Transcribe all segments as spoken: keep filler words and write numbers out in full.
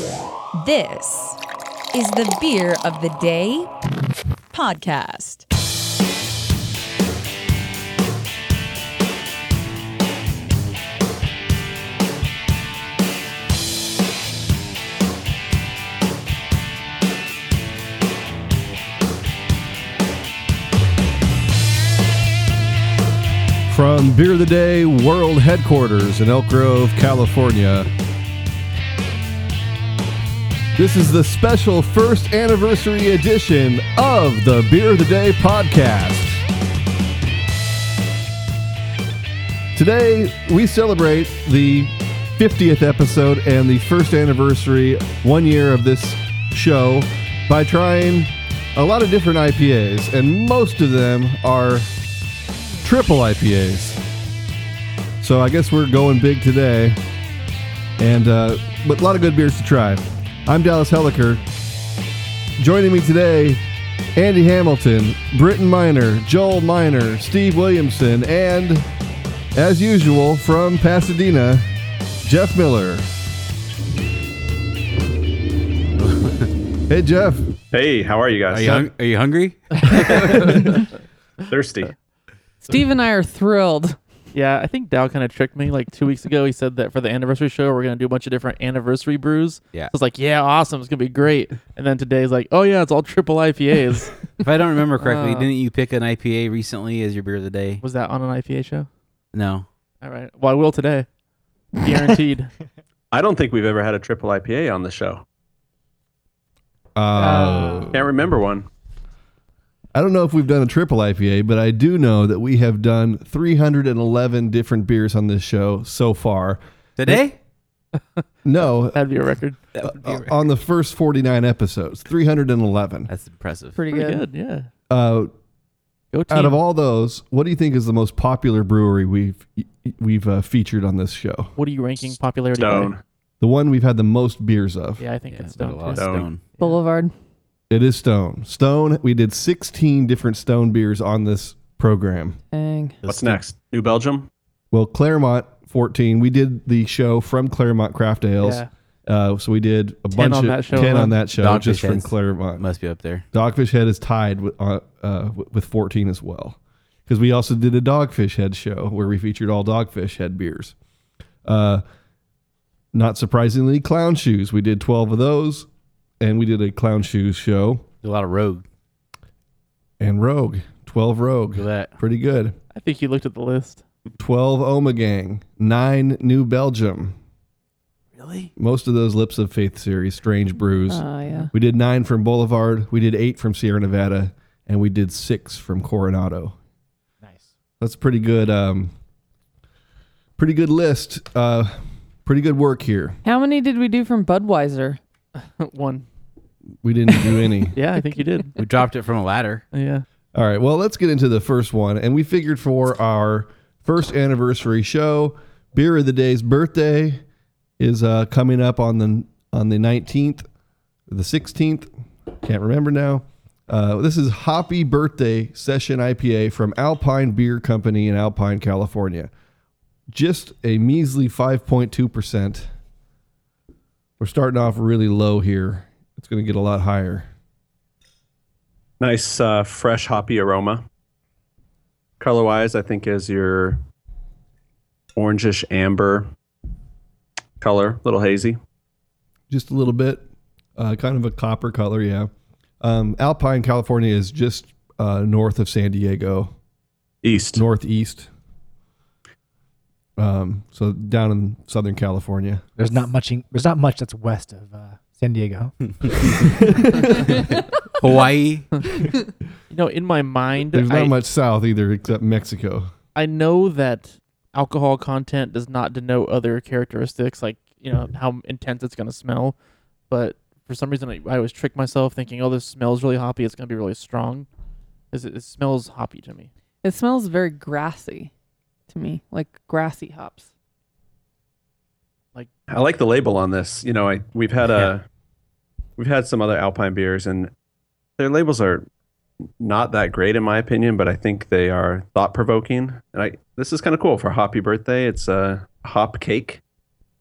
This is the Beer of the Day podcast. From Beer of the Day World Headquarters in Elk Grove, California, this is the special first anniversary edition of the Beer of the Day podcast. Today, we celebrate the fiftieth episode and the first anniversary one year of this show by trying a lot of different I P As, and most of them are triple I P As. So I guess we're going big today, and uh, but a lot of good beers to try. I'm Dallas Helliker. Joining me today, Andy Hamilton, Britton Miner, Joel Miner, Steve Williamson, and as usual from Pasadena, Jeff Miller. Hey, Jeff. Hey, how are you guys? Are you, hung- are you hungry? Thirsty. Steve and I are thrilled. Yeah, I think Dow kind of tricked me like two weeks ago. He said that for the anniversary show, we're going to do a bunch of different anniversary brews. Yeah. So I was like, yeah, awesome. It's going to be great. And then today's like, oh, yeah, it's all triple I P As. If I don't remember correctly, Uh, didn't you pick an I P A recently as your beer of the day? Was that on an I P A show? No. All right. Well, I will today. Guaranteed. I don't think we've ever had a triple I P A on the show. Uh, Can't remember one. I don't know if we've done a triple I P A, but I do know that we have done three hundred eleven different beers on this show so far. Today? No, That'd be a record. That would be uh, right. on the first forty-nine episodes, three hundred eleven. That's impressive. Pretty, Pretty good. Yeah. Uh, Go team. out of all those, what do you think is the most popular brewery we've we've uh, featured on this show? What are you ranking popularity Stone. by? The one we've had the most beers of. Yeah, I think Yeah, it's but a Stone. lot of too. Stone. Stone. Boulevard. It is Stone. Stone, we did sixteen different Stone beers on this program. Dang. What's next? New Belgium? Well, Claremont, fourteen. We did the show from Claremont Craft Ales. Yeah. Uh, so we did a bunch on of that show ten alone. on that show Dogfish just from Heads. Claremont. Must be up there. Dogfish Head is tied with uh, uh, with fourteen as well, because we also did a Dogfish Head show where we featured all Dogfish Head beers. Uh, not surprisingly, Clown Shoes. We did twelve of those, and we did a Clown Shoes show. A lot of Rogue. And Rogue, twelve Rogue, Look at that. pretty good. I think you looked at the list. twelve Omegang, nine New Belgium. Really? Most of those Lips of Faith series, Strange Brews. Oh, yeah. We did nine from Boulevard. We did eight from Sierra Nevada, and we did six from Coronado. Nice. That's pretty good. Um, pretty good list. Uh, pretty good work here. How many did we do from Budweiser? One. We didn't do any. Yeah, I think you did. We dropped it from a ladder. Yeah. All right. Well, let's get into the first one. And we figured for our first anniversary show, Beer of the Day's birthday is uh, coming up on the on the nineteenth, the sixteenth. Can't remember now. Uh, this is Hoppy Birthday Session I P A from Alpine Beer Company in Alpine, California. Just a measly five point two percent. We're starting off really low here. It's going to get a lot higher. Nice, uh, fresh, hoppy aroma. Color-wise, I think is your orangish amber color, little hazy. Just a little bit. Uh, kind of a copper color, yeah. Um, Alpine, California is just uh, north of San Diego, East. northeast. Um, so down in Southern California. There's not much. In, there's not much that's west of uh, San Diego. Hawaii. You know, in my mind, There's not I, much south either except Mexico. I know that alcohol content does not denote other characteristics, like, you know, how intense it's going to smell. But for some reason, I, I always trick myself thinking, oh, this smells really hoppy. It's going to be really strong. It, it smells hoppy to me. It smells very grassy to me, like grassy hops. I like the label on this. You know, I we've had a we've had some other Alpine beers, and their labels are not that great in my opinion, but I think they are thought provoking. And I this is kind of cool for Hoppy Birthday. It's a hop cake.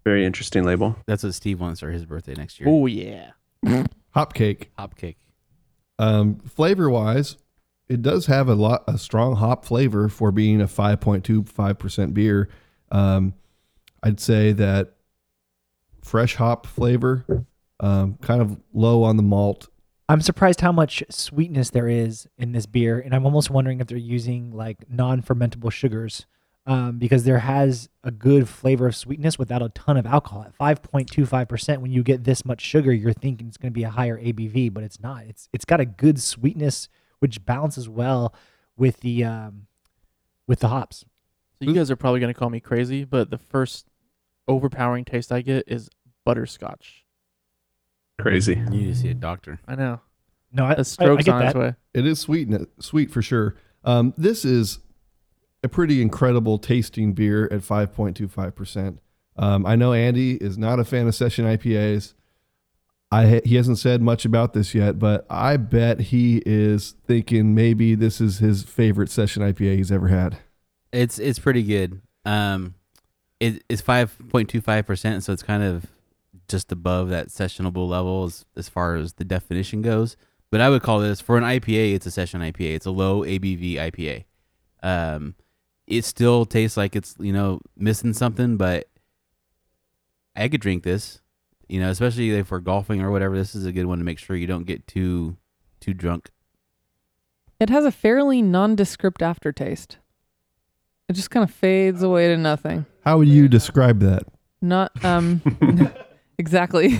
Very interesting label. That's what Steve wants for his birthday next year. Oh yeah. Hop cake. Hop cake. Um, flavor wise, it does have a lot a strong hop flavor for being a five point two five percent beer. Um, I'd say that fresh hop flavor, um, kind of low on the malt. I'm surprised how much sweetness there is in this beer, and I'm almost wondering if they're using like non-fermentable sugars, um, because there has a good flavor of sweetness without a ton of alcohol. At five point two five percent, when you get this much sugar, you're thinking it's going to be a higher A B V, but it's not. It's it's got a good sweetness, which balances well with the um, with the hops. So you guys are probably gonna call me crazy, but the first overpowering taste I get is butterscotch. Crazy. You need to see a doctor. I know. No, I, A I, I stroke's get on its that. way. It is sweet, sweet for sure. Um, this is a pretty incredible tasting beer at five point two five percent. Um, I know Andy is not a fan of session I P As. I ha- he hasn't said much about this yet, but I bet he is thinking maybe this is his favorite session I P A he's ever had. It's it's pretty good. Um, it, it's five point two five percent, so it's kind of just above that sessionable level as, as far as the definition goes. But I would call this, for an I P A, it's a session I P A. It's a low A B V I P A. Um, it still tastes like it's, you know, missing something, but I could drink this, you know, especially if we're golfing or whatever. This is a good one to make sure you don't get too too drunk. It has a fairly nondescript aftertaste. It just kind of fades away to nothing. How would you describe that? Not um exactly.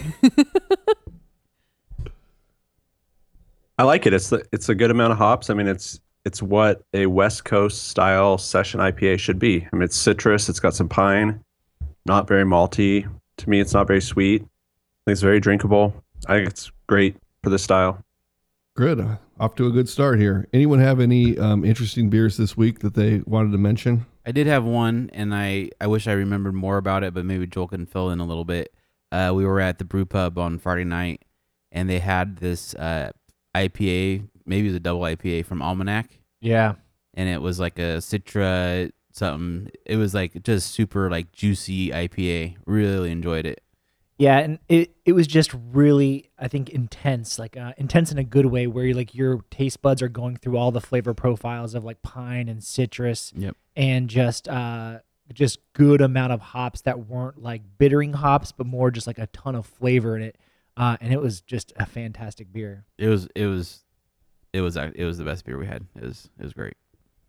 I like it. It's the, it's a good amount of hops. I mean, it's it's what a West Coast style session I P A should be. I mean, it's citrus. It's got some pine. Not very malty. To me, it's not very sweet. I think it's very drinkable. I think it's great for this style. Good. Uh, off to a good start here. Anyone have any um, interesting beers this week that they wanted to mention? I did have one, and I, I wish I remembered more about it, but maybe Joel can fill in a little bit. Uh, we were at the brew pub on Friday night, and they had this uh, I P A, maybe it was a double I P A from Almanac, Yeah. and it was like a Citra something. It was like just super like juicy I P A. Really enjoyed it. Yeah, and it, it was just really, I think, intense, like uh, intense in a good way, where you like your taste buds are going through all the flavor profiles of like pine and citrus, Yep. and just uh, just good amount of hops that weren't like bittering hops, but more just like a ton of flavor in it, uh, and it was just a fantastic beer. It was it was it was it was the best beer we had. It was it was great.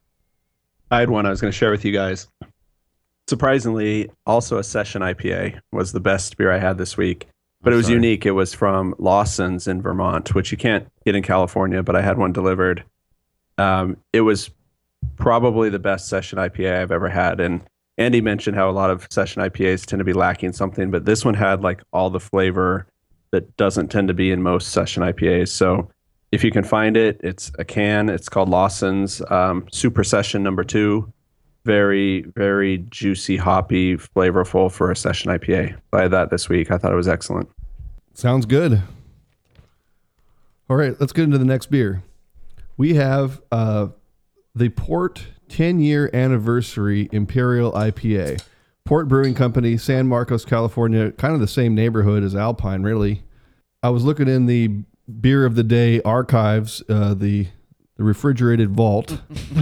I had one I was going to share with you guys. Surprisingly, also a session I P A was the best beer I had this week. But I'm it was sorry. unique. It was from Lawson's in Vermont, which you can't get in California, but I had one delivered. Um, it was probably the best session I P A I've ever had. And Andy mentioned how a lot of session I P As tend to be lacking something, but this one had like all the flavor that doesn't tend to be in most session I P As. So if you can find it, it's a can. It's called Lawson's um, Super Session Number Two. Very, very juicy, hoppy, flavorful for a session I P A. I had that this week. I thought it was excellent. Sounds good. All right, let's get into the next beer. We have uh, the Port ten-year anniversary Imperial I P A. Port Brewing Company, San Marcos, California, kind of the same neighborhood as Alpine, really. I was looking in the Beer of the Day archives, uh, the the refrigerated vault,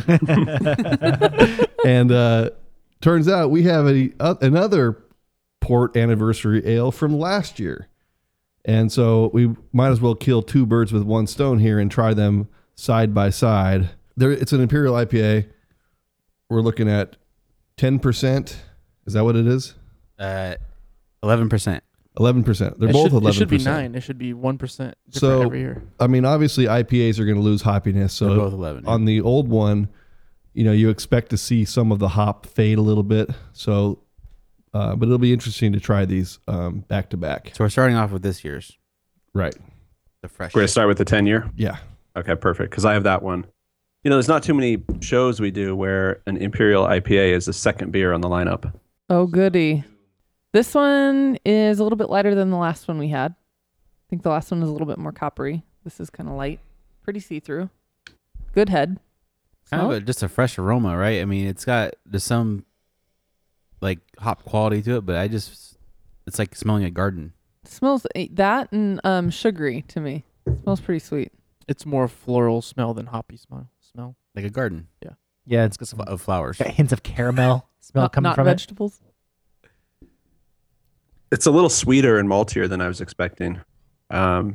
and uh, turns out we have a uh, another Port anniversary ale from last year. And so we might as well kill two birds with one stone here and try them side by side. There, it's an Imperial I P A. We're looking at ten percent. Is that what it is? Uh, eleven percent. eleven percent. They're It both should, eleven percent. It should be nine. It should be one percent So, every year. I mean, obviously I P As are going to lose hoppiness. So They're both eleven. on the old one, you know, you expect to see some of the hop fade a little bit. So, uh, but it'll be interesting to try these um, back to back. So we're starting off with this year's, Right. the fresh. We're going to start with the ten year. Yeah. Okay, perfect. Because I have that one. You know, there's not too many shows we do where an Imperial I P A is the second beer on the lineup. Oh, goody. This one is a little bit lighter than the last one we had. I think the last one was a little bit more coppery. This is kind of light. Pretty see-through. Good head. Kind Smell of a, just a fresh aroma, right? I mean, it's got there's some like hop quality to it, but I just It's like smelling a garden. Smells eh, that and um sugary to me. Smells pretty sweet. It's more floral smell than hoppy smell. Smell. Like a garden Yeah, it's got some of flowers. got hints of caramel smell not coming not from it. vegetables. It's a little sweeter and maltier than I was expecting. Um,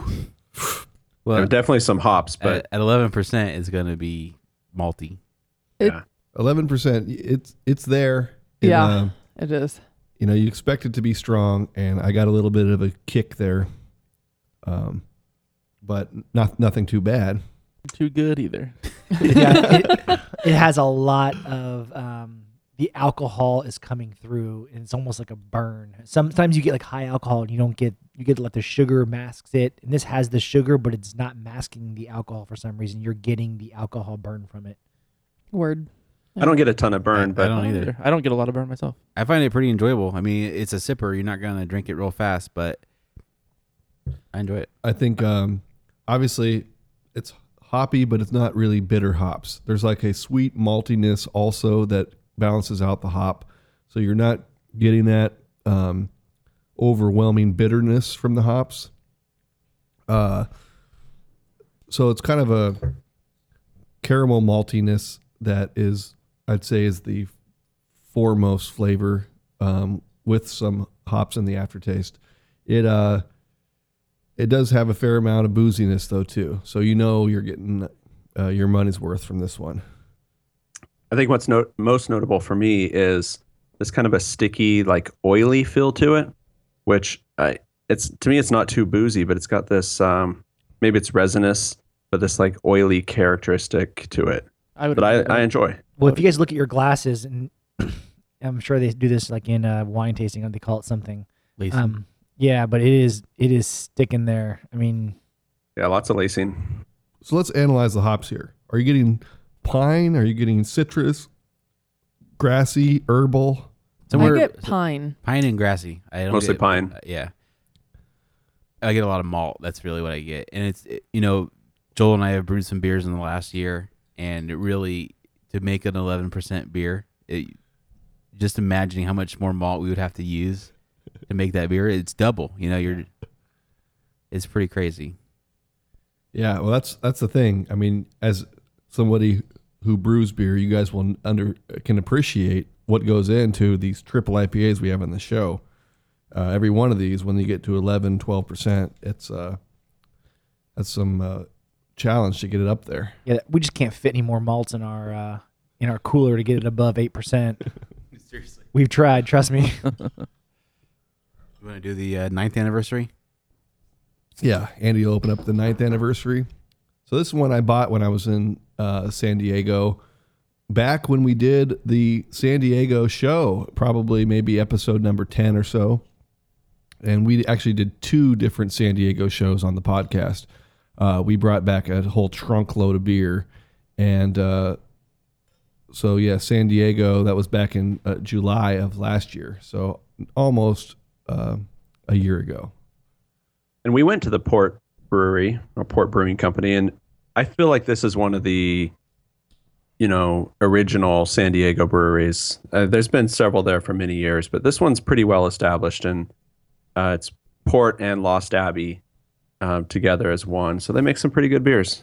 Well, there are definitely some hops, but at, at eleven percent, it's going to be malty. It- yeah. eleven percent. It's it's there. And, Yeah. um, It is. you know, you expect it to be strong, and I got a little bit of a kick there, um, but not nothing too bad. Too good either. Yeah, it, it has a lot of um, the alcohol is coming through, and it's almost like a burn. Sometimes you get like high alcohol, and you don't get you get like the sugar masks it, and this has the sugar, but it's not masking the alcohol for some reason. You're getting the alcohol burn from it. Word. I don't get a ton of burn, I, but I don't either. I don't get a lot of burn myself. I find it pretty enjoyable. I mean, it's a sipper. You're not going to drink it real fast, but I enjoy it. I think um, obviously it's hoppy, but it's not really bitter hops. There's like a sweet maltiness also that balances out the hop, so you're not getting that um, overwhelming bitterness from the hops. Uh, so it's kind of a caramel maltiness that is, I'd say, is the foremost flavor um, with some hops in the aftertaste. It uh, it does have a fair amount of booziness though too, so you know you're getting uh, your money's worth from this one. I think what's no- most notable for me is this kind of a sticky, like oily feel to it, which I, it's to me it's not too boozy, but it's got this um, maybe it's resinous, but this like oily characteristic to it I would. that I, agree with I that. enjoy. Well, if you guys look at your glasses, and I'm sure they do this like in uh, wine tasting, or they call it something. Lacing. Um, yeah, but it is it is sticking there. I mean, Yeah, lots of lacing. So let's analyze the hops here. Are you getting pine? Are you getting citrus, grassy, herbal? Somewhere- I get pine. Pine and grassy. I don't Mostly get, pine. uh, yeah. I get a lot of malt. That's really what I get. And it's, it- you know, Joel and I have brewed some beers in the last year, and it really, to make an eleven percent beer, it, just imagining how much more malt we would have to use to make that beer, it's double. You know, you're, it's pretty crazy. Yeah, well, that's that's the thing. I mean, as somebody who brews beer, you guys will under can appreciate what goes into these triple I P As we have on the show. Uh, every one of these, when you get to eleven, twelve percent, it's uh, that's some uh, challenge to get it up there. yeah, we just can't fit any more malts in our uh, in our cooler to get it above eight percent. Seriously. We've tried, trust me. You want to do the uh, ninth anniversary? Yeah, Andy will open up the ninth anniversary. So this is one I bought when I was in uh, San Diego. Back when we did the San Diego show, probably maybe episode number ten or so. And we actually did two different San Diego shows on the podcast. Uh, we brought back a whole trunk load of beer. And uh, so, yeah, San Diego, that was back in uh, July of last year. So almost uh, a year ago. And we went to the Port Brewery or Port Brewing Company, and I feel like this is one of the, you know, original San Diego breweries. Uh, there's been several there for many years, but this one's pretty well established, and uh, it's Port and Lost Abbey uh, together as one. So they make some pretty good beers.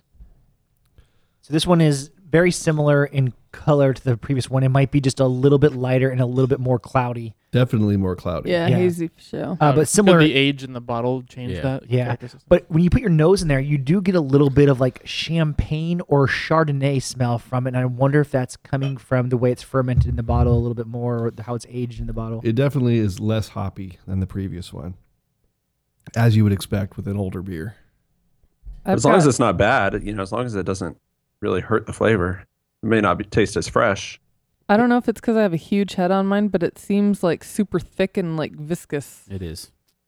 So this one is very similar in color to the previous one. It might be just a little bit lighter and a little bit more cloudy. Definitely more cloudy. Yeah, Yeah. hazy for show. Uh, Could but similar, the age in the bottle change Yeah. that? Yeah. characteristic? but when you put your nose in there, you do get a little bit of like champagne or Chardonnay smell from it. And I wonder if that's coming from the way it's fermented in the bottle a little bit more, or how it's aged in the bottle. It definitely is less hoppy than the previous one, as you would expect with an older beer. I've as long got- as it's not bad, you know, as long as it doesn't really hurt the flavor. It may not be, taste as fresh. I don't know if it's because I have a huge head on mine, but it seems like super thick and like viscous. It is.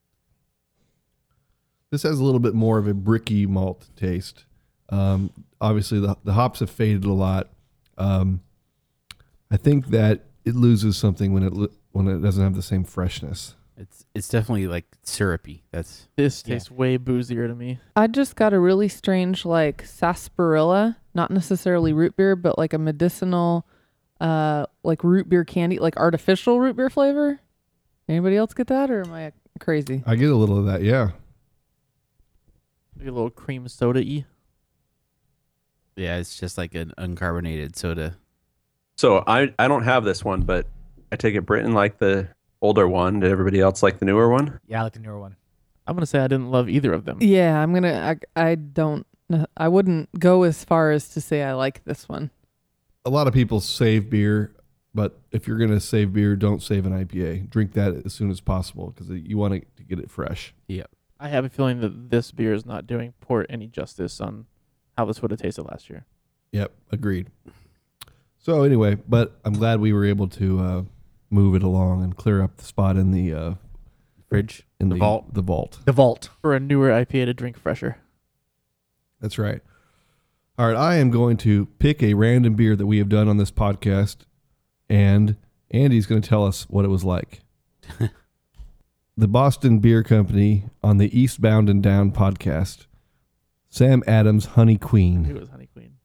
This has a little bit more of a bricky malt taste. Um, obviously, the the hops have faded a lot. Um, I think that it loses something when it lo- when it doesn't have the same freshness. It's it's definitely like syrupy. That's This Yeah. tastes way boozier to me. I just got a really strange like sarsaparilla, not necessarily root beer, but like a medicinal, uh, like root beer candy, like artificial root beer flavor. Anybody else get that, or am I crazy? I get a little of that. Yeah. Maybe a little cream soda-y. Yeah, it's just like an uncarbonated soda. So I I don't have this one, but I take it Britton liked the older one. Did everybody else like the newer one? Yeah, I like the newer one. I'm gonna say I didn't love either of them. Yeah, I'm gonna. I, I don't. I wouldn't go as far as to say I like this one. A lot of people save beer, but if you're going to save beer, don't save an I P A. Drink that as soon as possible because you want to get it fresh. Yep. I have a feeling that this beer is not doing port any justice on how this would have tasted last year. Yep, agreed. So anyway, but I'm glad we were able to uh, move it along and clear up the spot in the uh, Fridge. in The the vault. The vault. The Vault. For a newer I P A to drink fresher. That's right. All right, I am going to pick a random beer that we have done on this podcast, and Andy's going to tell us what it was like. The Boston Beer Company on the Eastbound and Down podcast. Sam Adams Honey It Queen. was Honey Queen.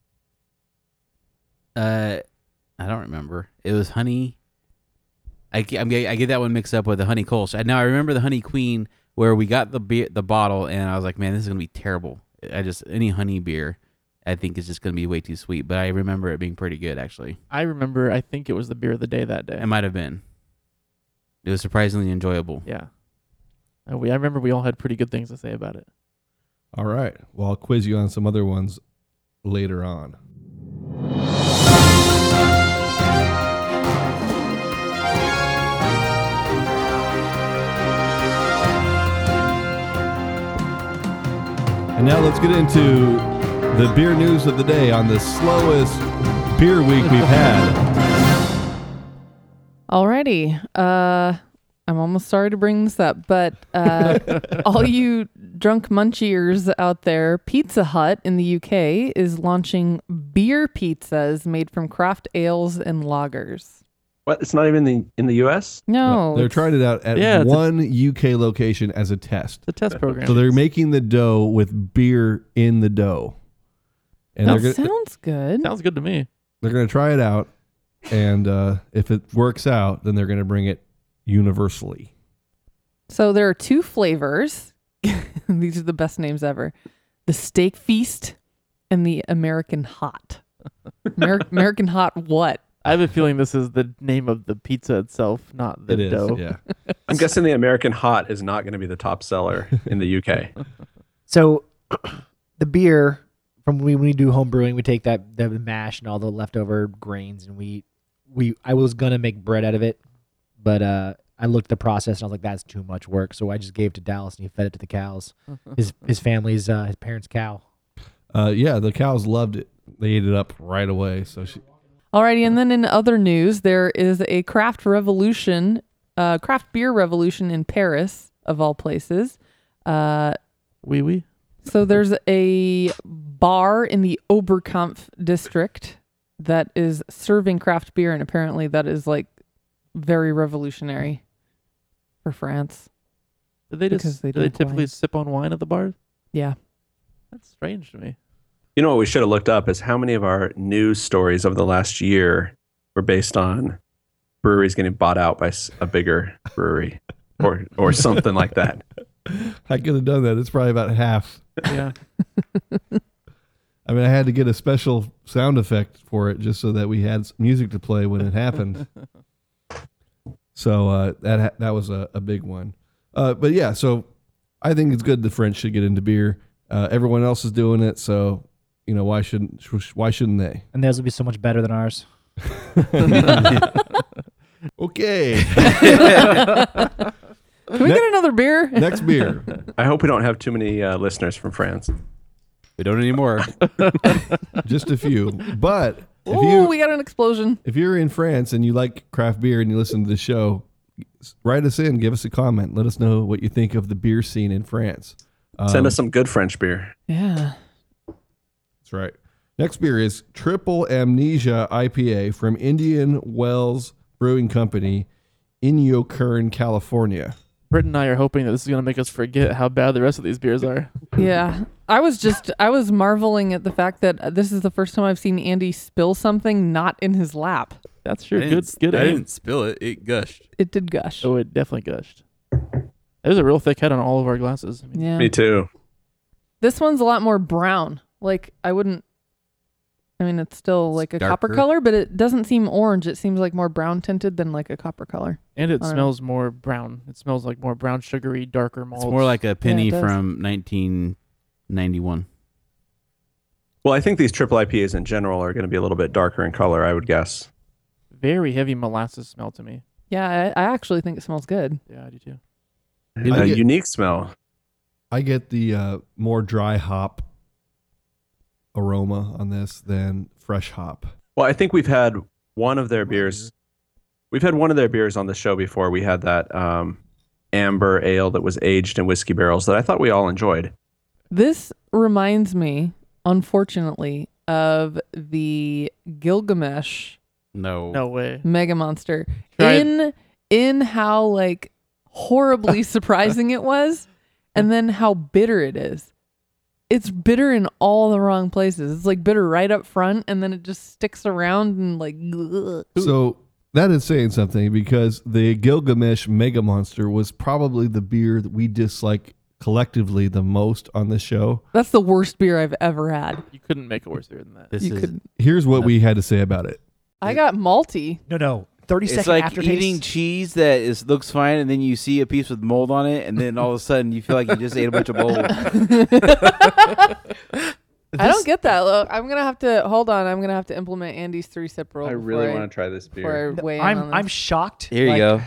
Uh, I don't remember. It was honey. I, ge- I, mean, I get that one mixed up with the honey Kolsch. I, now I remember the honey queen where we got the beer, the bottle, and I was like, man, this is gonna be terrible. I just any honey beer, I think is just gonna be way too sweet. But I remember it being pretty good actually. I remember. I think it was the beer of the day that day. It might have been. It was surprisingly enjoyable. Yeah. And we. I remember we all had pretty good things to say about it. All right. Well, I'll quiz you on some other ones later on. And now let's get into the beer news of the day on the slowest beer week we've had. Alrighty. Uh, I'm almost sorry to bring this up, but uh, all you drunk munchiers out there, Pizza Hut in the U K is launching beer pizzas made from craft ales and lagers. What? It's not even the, in the U S? No, They're it's- trying it out at Yeah, it's a- one U K location as a test. It's a test program. So they're making the dough with beer in the dough. And That they're gonna, sounds good. Sounds good to me. they're going to try it out, and uh, if it works out, then they're going to bring it universally. So there are two flavors. These are the best names ever. The Steak Feast and the American Hot. Amer- American Hot what? I have a feeling this is the name of the pizza itself, not the It is, dough. yeah. I'm guessing the American Hot is not going to be the top seller in the U K. So the beer from when we, when we do home brewing, we take that the mash and all the leftover grains, and we we I was gonna make bread out of it, but uh, I looked at the process and I was like, that's too much work. So I just gave it to Dallas and he fed it to the cows. His his family's uh, his parents' cow. Uh, yeah, the cows loved it. They ate it up right away. So she, Alrighty, and then in other news, there is a craft revolution, uh, craft beer revolution in Paris, of all places. Uh, Wee wee. so there's a bar in the Oberkampf district that is serving craft beer, and apparently that is like very revolutionary for France. Did they just? Because they do they drink typically wine. sip on wine at the bars? Yeah. That's strange to me. You know what we should have looked up is how many of our news stories over the last year were based on breweries getting bought out by s- a bigger brewery or or something like that. I could have done that. It's probably about half. Yeah. I mean, I had to get a special sound effect for it just so that we had s- music to play when it happened. So uh, that ha- that was a, a big one. Uh, but yeah, so I think it's good the French should get into beer. Uh, everyone else is doing it, so you know why shouldn't sh- why shouldn't they? And theirs will be so much better than ours. Okay, Can we Ne- get another beer? next beer. I hope we don't have too many uh, listeners from France. We don't anymore. Just a few. But if Oh, you we got an explosion. if you're in France and you like craft beer and you listen to the show, s- write us in, give us a comment, let us know what you think of the beer scene in France. Send Um, us some good French beer. Yeah. That's right. Next beer is Triple Amnesia I P A from Indian Wells Brewing Company in Yokern, California. Britt and I are hoping that this is going to make us forget how bad the rest of these beers are. Yeah. I was just, I was marveling at the fact that uh, this is the first time I've seen Andy spill something not in his lap. That's sure I good. didn't, Good I aim. didn't spill it. It gushed. It did gush. Oh, it definitely gushed. There's a real thick head on all of our glasses. I mean, Yeah. Me too. This one's a lot more brown. Like I wouldn't. I mean, it's still It's like a copper darker. color, but it doesn't seem orange. It seems like more brown tinted than like a copper color. And it I don't know. smells more brown. It smells like more brown, sugary, darker malts. It's more like a penny does. from nineteen ninety-one. Well, I think these triple I P As in general are going to be a little bit darker in color, I would guess. very heavy molasses smell to me. Yeah, I, I actually think it smells good. Yeah, I do too. I A get- unique smell. I get the uh, more dry hop aroma on this than fresh hop. Well, I think we've had one of their beers. We've had one of their beers on the show before. We had that um, amber ale that was aged in whiskey barrels that I thought we all enjoyed. This reminds me, unfortunately, of the Gilgamesh No. No way. Mega Monster Try it. in in how like horribly surprising it was, and then how bitter it is. It's bitter in all the wrong places. It's like bitter right up front, and then it just sticks around and like. ugh. So that is saying something because the Gilgamesh Mega Monster was probably the beer that we dislike collectively the most on this show. That's the worst beer I've ever had. You couldn't make it worse beer than that. This You is could. Here's what we had to say about it. I got malty. No, no. thirty It's second like aftertaste. eating cheese that is looks fine, and then you see a piece with mold on it, and then all of a sudden you feel like you just ate a bunch of mold. I don't get that. Look, I'm gonna have to hold on. I'm gonna have to implement Andy's three sip rule. I before really I- want to try this before beer. I weigh in I'm on I'm this. shocked. Here you like, go.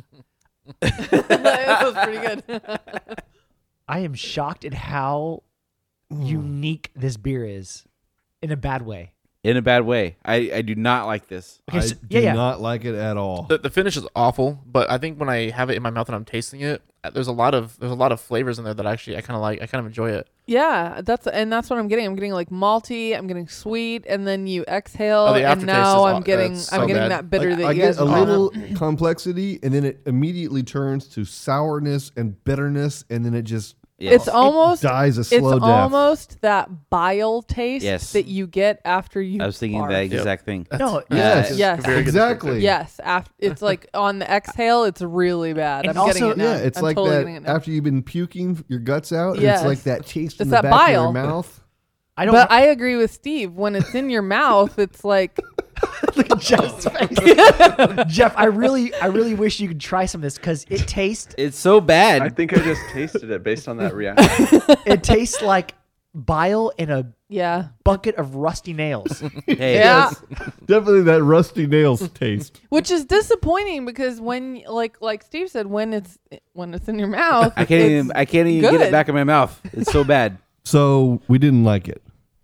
That was pretty good. I am shocked at how unique this beer is, in a bad way. In a bad way. I, I do not like this. Okay, I so- do yeah, yeah. not like it at all. The, the finish is awful, but I think when I have it in my mouth and I'm tasting it, uh, there's a lot of there's a lot of flavors in there that actually I kind of like. I kind of enjoy it. Yeah, that's and that's what I'm getting. I'm getting like malty. I'm getting sweet, and then you exhale, Oh, the and aftertaste now is I'm aw- getting that's I'm so getting bad. that bitter Like, that I you get guys a were talking little about. complexity, and then it immediately turns to sourness and bitterness, and then it just Yes. It's almost dies a it's slow death. almost that bile taste Yes. that you get after you. I was thinking barf. that exact thing. No, Yes, Yes. Very good exactly. Yes, after it's like on the exhale, it's really bad. And I'm getting also- it now. Yeah, it's I'm like totally that getting it now. after you've been puking your guts out. and Yes. It's like that taste It's in the that back bile. of your mouth. I don't. But I agree with Steve. When it's in your mouth, it's like Look at Jeff's face. Jeff, I really, I really wish you could try some of this because it tastes, It's so bad. I think I just tasted it based on that reaction. it tastes like bile in a yeah. bucket of rusty nails. hey, Yeah. Definitely that rusty nails taste. Which is disappointing because when like like Steve said, when it's when it's in your mouth, I can't it's even I can't even get good. it back in my mouth. It's so bad. So we didn't like it.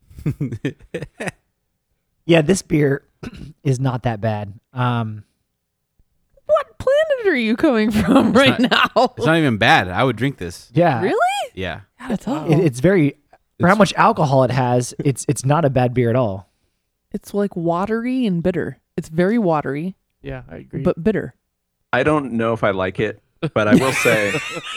Yeah, this beer is not that bad. Um, What planet are you coming from right now? It's not even bad. I would drink this. yeah, Really? Yeah. God, it's awful. It, it's very for how much alcohol it has. It's it's not a bad beer at all. It's like watery and bitter. It's very watery, Yeah, I agree. but bitter. I don't know if I like it, but I will say.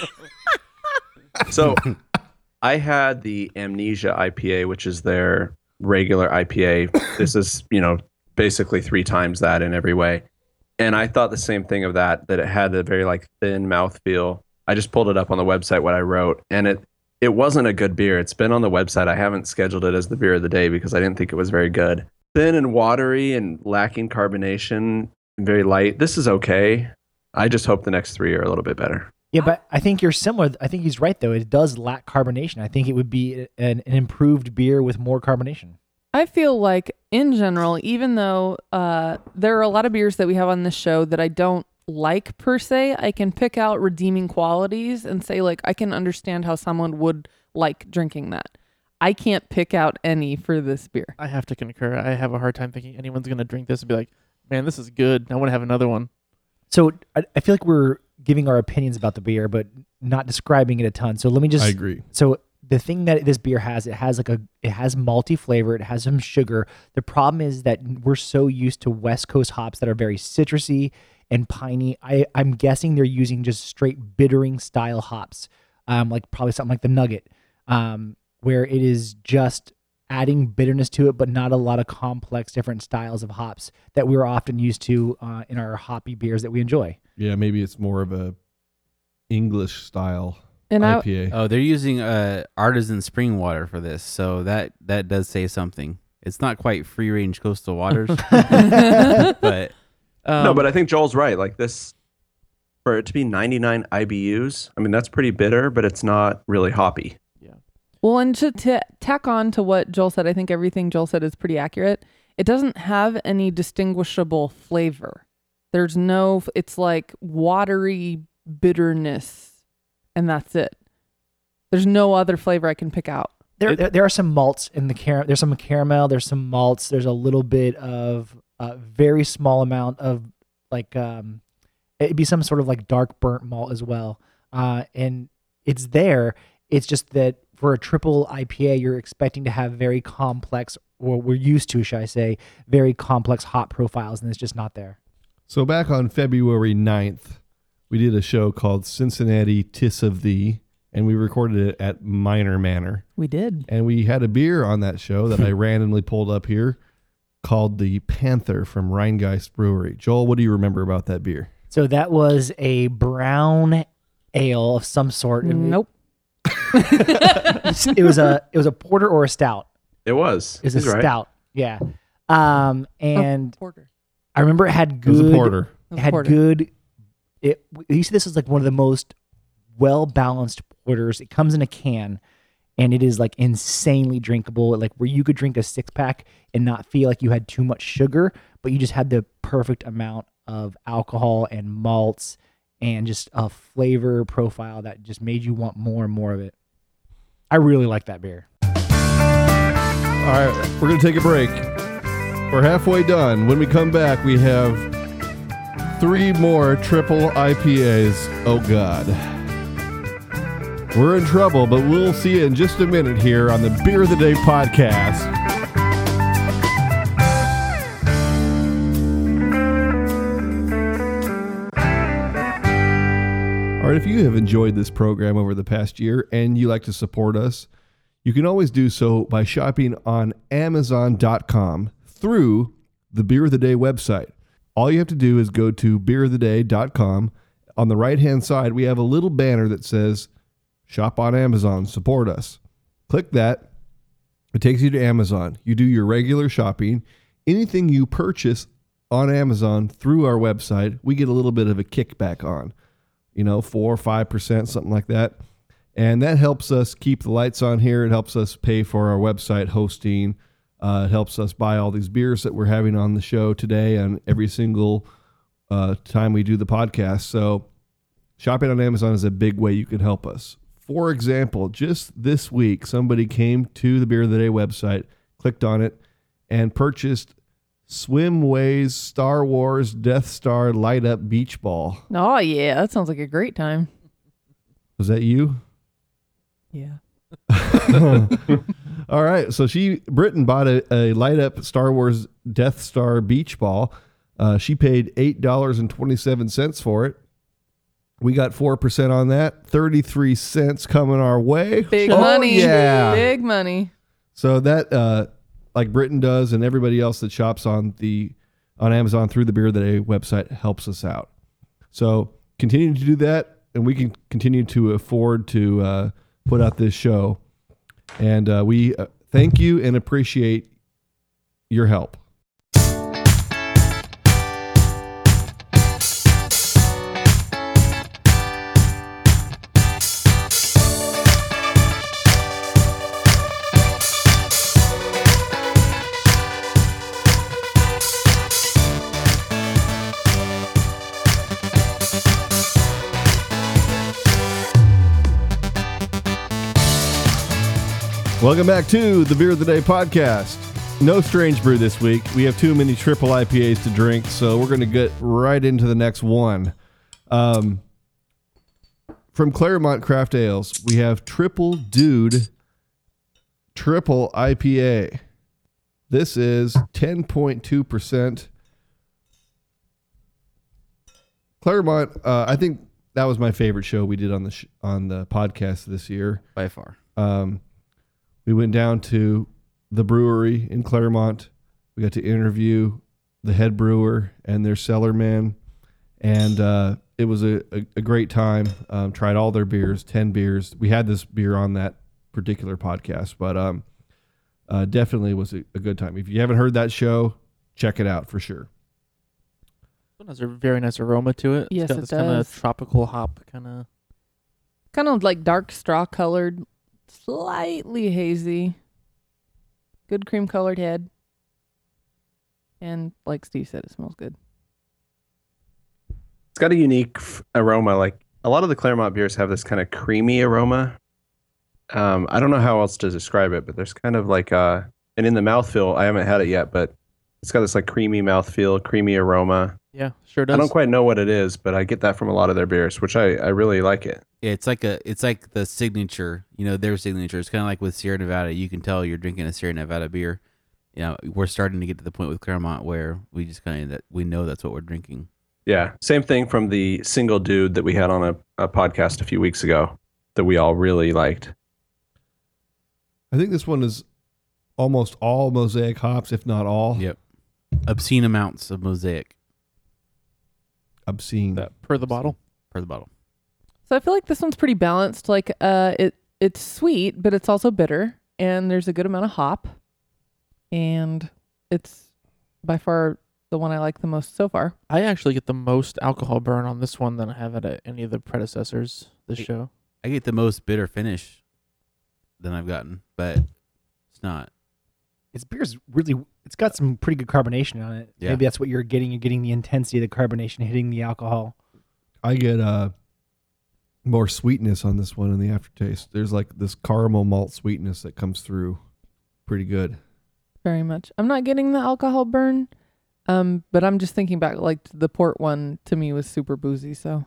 So, I had the Amnesia I P A, which is their regular I P A. This is, you know, basically three times that in every way. And I thought the same thing of that, that it had a very like thin mouthfeel. I just pulled it up on the website, what I wrote, and it it wasn't a good beer. It's been on the website. I haven't scheduled it as the beer of the day because I didn't think it was very good. Thin and watery and lacking carbonation, very light. This is okay. I just hope the next three are a little bit better. Yeah, but I think you're similar. I think he's right though. It does lack carbonation. I think it would be an, an improved beer with more carbonation. I feel like in general, even though uh, there are a lot of beers that we have on this show that I don't like per se, I can pick out redeeming qualities and say like I can understand how someone would like drinking that. I can't pick out any for this beer. I have to concur. I have a hard time thinking anyone's gonna drink this and be like, "Man, this is good. I want to have another one." So I, I feel like we're giving our opinions about the beer, but not describing it a ton. So let me just. I agree. So the thing that this beer has, it has like a, it has malty flavor. It has some sugar. The problem is that we're so used to West Coast hops that are very citrusy and piney. I, I'm guessing they're using just straight bittering style hops, um, like probably something like the Nugget, um, where it is just adding bitterness to it, but not a lot of complex different styles of hops that we're often used to uh, in our hoppy beers that we enjoy. Yeah, maybe it's more of a English style And I, I P A. Oh, they're using uh, artisan spring water for this, so that that does say something. It's not quite free range coastal waters, but Um, no, but I think Joel's right. Like this, for it to be ninety-nine I B Us, I mean, that's pretty bitter, but it's not really hoppy. well, and to, to tack on to what Joel said, I think everything Joel said is pretty accurate. It doesn't have any distinguishable flavor. There's no, it's like watery bitterness, and that's it. There's no other flavor I can pick out. There, It- there, there are some malts in the car. There's some caramel. There's some malts. There's a little bit of a very small amount of like um, it'd be some sort of like dark burnt malt as well. Uh, and it's there. It's just that for a triple I P A, you're expecting to have very complex, or we're used to, should I say, very complex hop profiles, and it's just not there. So back on February ninth, we did a show called Cincinnati Tis of Thee, and we recorded it at Minor Manor. We did. And we had a beer on that show that I randomly pulled up here called the Panther from Rheingeist Brewery. Joel, what do you remember about that beer? So that was a brown ale of some sort. It- Nope. It was a it was a porter or a stout. It was. It was a He's right. stout. Yeah. Um, and Porter. I remember it had It good. was a porter. It was It had porter. good. It. You see, this is like one of the most well balanced porters. It comes in a can, and it is like insanely drinkable. Like where you could drink a six pack and not feel like you had too much sugar, but you just had the perfect amount of alcohol and malts and just a flavor profile that just made you want more and more of it. I really like that beer. All right, we're going to take a break. We're halfway done. When we come back, we have three more triple I P As. Oh, God. We're in trouble, but we'll see you in just a minute here on the Beer of the Day podcast. All right, if you have enjoyed this program over the past year and you like to support us, you can always do so by shopping on Amazon dot com through the Beer of the Day website. All you have to do is go to beer of the day dot com. On the right-hand side, we have a little banner that says, Shop on Amazon, support us. Click that. It takes you to Amazon. You do your regular shopping. Anything you purchase on Amazon through our website, we get a little bit of a kickback on. You know, four or five percent, something like that. And that helps us keep the lights on here. It helps us pay for our website hosting. Uh, it helps us buy all these beers that we're having on the show today and every single uh, time we do the podcast. So shopping on Amazon is a big way you can help us. For example, just this week, somebody came to the Beer of the Day website, clicked on it, and purchased Swimway's Star Wars Death Star Light Up Beach Ball. Oh, yeah. That sounds like a great time. Was that you? Yeah. All right. So she, Britton, bought a, a light up Star Wars Death Star Beach Ball. Uh, she paid eight dollars and twenty-seven cents for it. We got four percent on that. thirty-three cents coming our way. Big Oh, money. yeah. Big money. So that, uh, like Britton does and everybody else that shops on the on Amazon through the Beer of the Day website helps us out. So continue to do that, and we can continue to afford to uh, put out this show. And uh, we uh, thank you and appreciate your help. Welcome back to the Beer of the Day podcast. No Strange Brew this week. We have too many triple I P As to drink, so we're going to get right into the next one. Um, from Claremont Craft Ales, we have Triple Dude Triple I P A. This is ten point two percent. Claremont, uh, I think that was my favorite show we did on the sh- on the podcast this year. by far. Um, we went down to the brewery in Claremont. We got to interview the head brewer and their cellar man, and uh, it was a, a, a great time. Um, tried all their beers, ten beers. We had this beer on that particular podcast, but um, uh, definitely was a, a good time. If you haven't heard that show, check it out for sure. It has a very nice aroma to it. Yes, it's got it this kind does. of tropical hop kind of. Kind of like dark straw colored, slightly hazy. Good cream colored head. And like Steve said, it smells good. It's got a unique f- aroma. Like a lot of the Claremont beers have this kind of creamy aroma. Um, I don't know how else to describe it, but there's kind of like uh, and in the mouthfeel, I haven't had it yet, but it's got this like creamy mouthfeel, creamy aroma. Yeah, sure does. I don't quite know what it is, but I get that from a lot of their beers, which I, I really like it. Yeah, it's like a it's like the signature, you know, their signature. It's kind of like with Sierra Nevada. You can tell you're drinking a Sierra Nevada beer. You know, we're starting to get to the point with Claremont where we just kind of that we know that's what we're drinking. Yeah, same thing from the single dude that we had on a, a podcast a few weeks ago that we all really liked. I think this one is almost all Mosaic hops, if not all. Yep, obscene amounts of Mosaic Obscene. that per the bottle. per the bottle. So I feel like this one's pretty balanced. Like uh it it's sweet, but it's also bitter, and there's a good amount of hop. And it's by far the one I like the most so far. I actually get the most alcohol burn on this one than I have at any of the predecessors this Hey. show. I get the most bitter finish than I've gotten, but it's not. Its beer's really, it's got some pretty good carbonation on it. Yeah. Maybe that's what you're getting. You're getting the intensity of the carbonation hitting the alcohol. I get uh, more sweetness on this one in the aftertaste. There's like this caramel malt sweetness that comes through pretty good. Very much. I'm not getting the alcohol burn. Um, but I'm just thinking back, like the port one to me was super boozy. So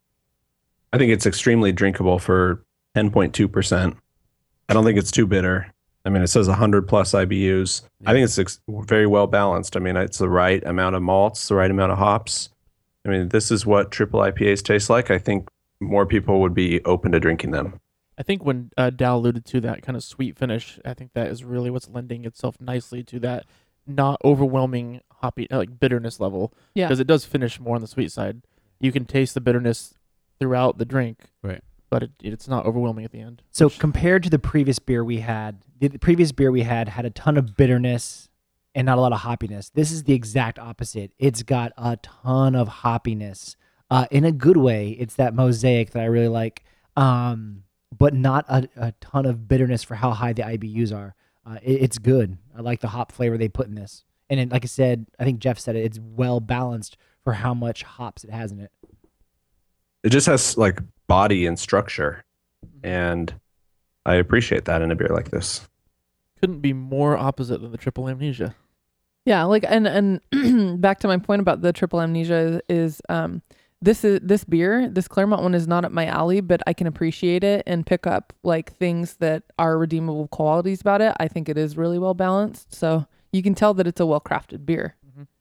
I think it's extremely drinkable for ten point two percent. I don't think it's too bitter. I mean, it says one hundred plus I B Us. Yeah. I think it's ex- very well balanced. I mean, it's the right amount of malts, the right amount of hops. I mean, this is what triple I P As taste like. I think more people would be open to drinking them. I think when uh, Dal alluded to that kind of sweet finish, I think that is really what's lending itself nicely to that not overwhelming hoppy uh, like bitterness level. yeah, Because it does finish more on the sweet side. You can taste the bitterness throughout the drink, Right. but it, it's not overwhelming at the end. So compared to the previous beer we had, the, the previous beer we had had a ton of bitterness and not a lot of hoppiness. This is the exact opposite. It's got a ton of hoppiness. Uh, in a good way, it's that Mosaic that I really like, um, but not a, a ton of bitterness for how high the I B Us are. Uh, it, it's good. I like the hop flavor they put in this. And it, like I said, I think Jeff said it, it's well balanced for how much hops it has in it. It just has like body and structure. And I appreciate that in a beer like this. Couldn't be more opposite than the triple amnesia. yeah. Like and and back to my point about the triple amnesia is, is um this is this beer, this Claremont one is not up my alley, but I can appreciate it and pick up like things that are redeemable qualities about it. I think it is really well balanced, so you can tell that it's a well crafted beer.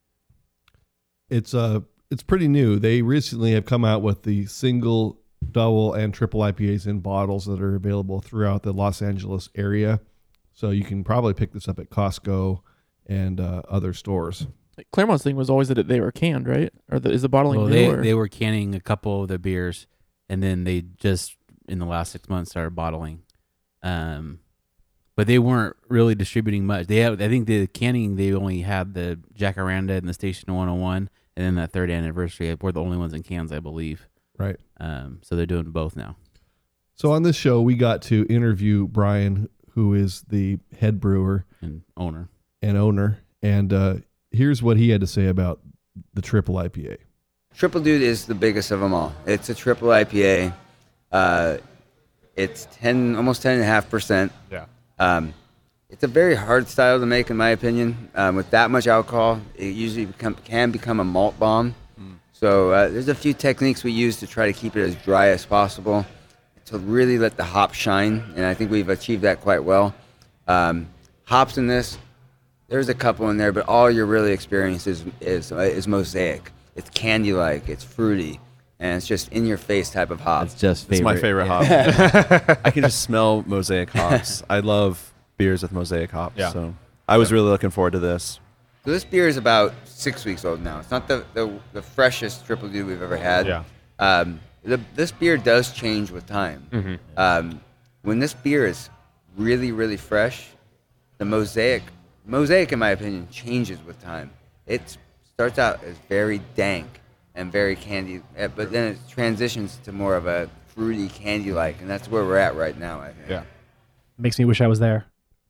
It's uh it's pretty new. They recently have come out with the single, double, and triple I P As in bottles that are available throughout the Los Angeles area. So you can probably pick this up at Costco and uh, other stores. Like Claremont's thing was always that they were canned, right? Or the, is the bottling Well, new? they or? they were canning a couple of their beers, and then they just in the last six months started bottling. Um, but they weren't really distributing much. They have, I think the canning they only had the Jacaranda and the Station one oh one, and then that third anniversary. We're the only ones in cans, I believe. Right. Um, so they're doing both now. So on this show, we got to interview Brian, who is the head brewer And owner. and owner. And uh, here's what he had to say about the triple I P A. Triple Dude is the biggest of them all. It's a triple I P A. Uh, it's ten, almost ten and a half percent. Yeah. Um, it's a very hard style to make, in my opinion. Um, with that much alcohol, it usually become, can become a malt bomb. Mm. So uh, there's a few techniques we use to try to keep it as dry as possible, to really let the hops shine, and I think we've achieved that quite well. Um, hops in this, there's a couple in there, but all you're really experiencing is, is, is Mosaic. It's candy-like, it's fruity, and it's just in-your-face type of hop. It's just It's favorite. my favorite Yeah. hop. I can just smell Mosaic hops. I love beers with Mosaic hops. Yeah. So I was really looking forward to this. So this beer is about six weeks old now. It's not the, the, the freshest Triple D we've ever had. Yeah. Um, the, this beer does change with time. Mhm. Um, when this beer is really, really fresh, the Mosaic, Mosaic, in my opinion, changes with time. It starts out as very dank and very candy, eh, but then it transitions to more of a fruity candy-like, and that's where we're at right now, I think. Yeah. Makes me wish I was there.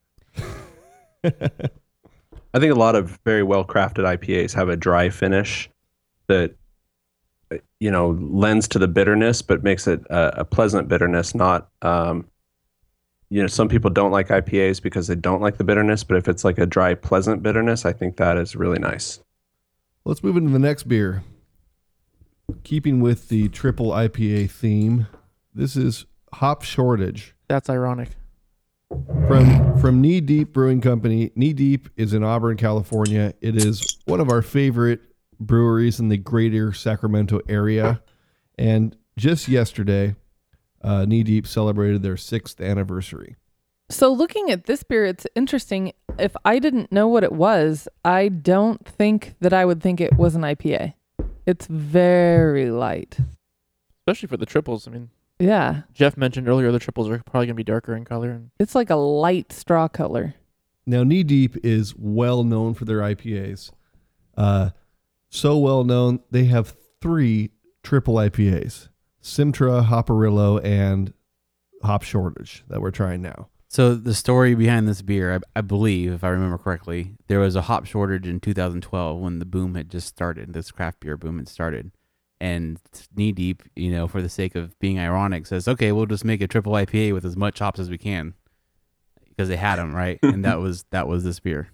I think a lot of very well crafted I P As have a dry finish that, you know, lends to the bitterness, but makes it a, a pleasant bitterness. Not, um, you know, some people don't like I P As because they don't like the bitterness, but if it's like a dry, pleasant bitterness, I think that is really nice. Let's move into the next beer. Keeping with the triple I P A theme, this is Hop Shortage. That's ironic. From from Knee Deep Brewing Company. Knee Deep is in Auburn, California. It is one of our favorite breweries in the greater Sacramento area. And just yesterday, uh, Knee Deep celebrated their sixth anniversary. So looking at this beer, it's interesting. If I didn't know what it was, I don't think that I would think it was an I P A. It's very light. Especially for the triples. I mean, Yeah. Jeff mentioned earlier the triples are probably going to be darker in color. And It's like a light straw color. Now, Knee Deep is well known for their I P As. Uh, so well known, they have three triple I P As. Simtra, Hopperillo, and Hop Shortage that we're trying now. So the story behind this beer, I, I believe, if I remember correctly, there was a hop shortage in two thousand twelve when the boom had just started. This craft beer boom had started. And Knee Deep, you know, for the sake of being ironic, says, okay, we'll just make a triple I P A with as much hops as we can. Because they had them, right? And that was that was this beer.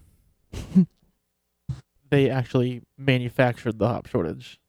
they actually manufactured the hop shortage.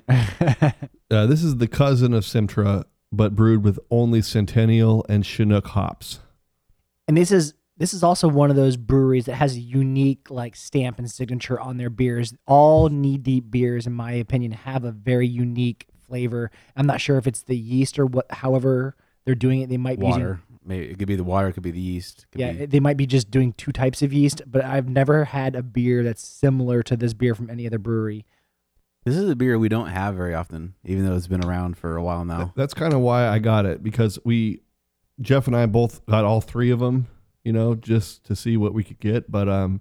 Uh, this is the cousin of Simtra, but brewed with only Centennial and Chinook hops. And this is this is also one of those breweries that has a unique like stamp and signature on their beers. All Knee Deep beers, in my opinion, have a very unique flavor. I'm not sure if it's the yeast or what. However, they're doing it. They might be Water. using, Maybe it could be the water, it could be the yeast. Could yeah, be, they might be just doing two types of yeast. But I've never had a beer that's similar to this beer from any other brewery. this is a beer we don't have very often, even though it's been around for a while now. Th- That's kind of why I got it, because we, Jeff and I both got all three of them, you know, just to see what we could get. But um,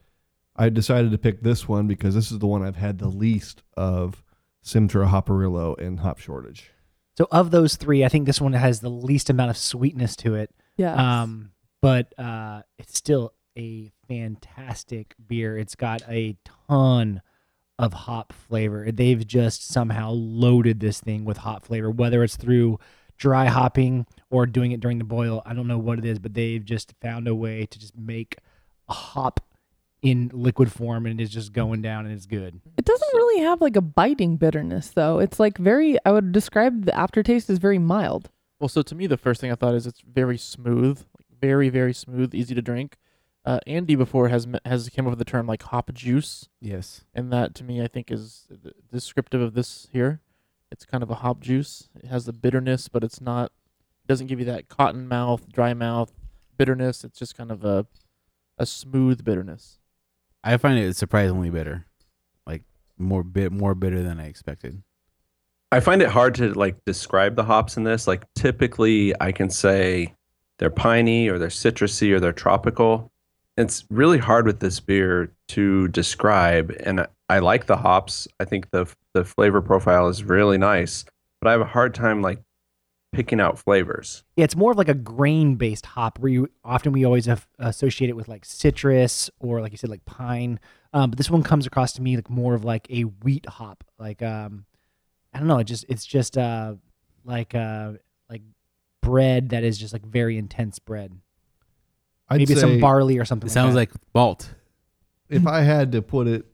I decided to pick this one because this is the one I've had the least of Simtra, Hopperillo, and Hop Shortage. So of those three, I think this one has the least amount of sweetness to it. Yeah. Um, but uh, it's still a fantastic beer. It's got a ton of hop flavor. They've just somehow loaded this thing with hop flavor, whether it's through dry hopping or doing it during the boil. I don't know what it is, but they've just found a way to just make a hop in liquid form, and it's just going down, and it's good. It doesn't really have like a biting bitterness, though. It's like very, I would describe the aftertaste as very mild. Well, so to me, the first thing I thought is it's very smooth, like very, very smooth, easy to drink. Uh, Andy before has me- has came up with the term like hop juice, Yes. and that to me I think is th- descriptive of this here. It's kind of a hop juice. It has the bitterness, but it's not. It doesn't give you that cotton mouth, dry mouth bitterness. It's just kind of a a smooth bitterness. I find it surprisingly bitter, like more bit more bitter than I expected. I find it hard to like describe the hops in this. Like typically I can say they're piney or they're citrusy or they're tropical. It's really hard with this beer to describe, and I like the hops. I think the the flavor profile is really nice, but I have a hard time like picking out flavors. Yeah, it's more of like a grain-based hop where you often we always have associate it with like citrus or like you said, like pine. Um, but this one comes across to me like more of like a wheat hop. Like um, I don't know, it just it's just uh like uh like bread that is just like very intense bread. I'd Maybe say some barley or something. It like sounds that. like malt. if I had to put it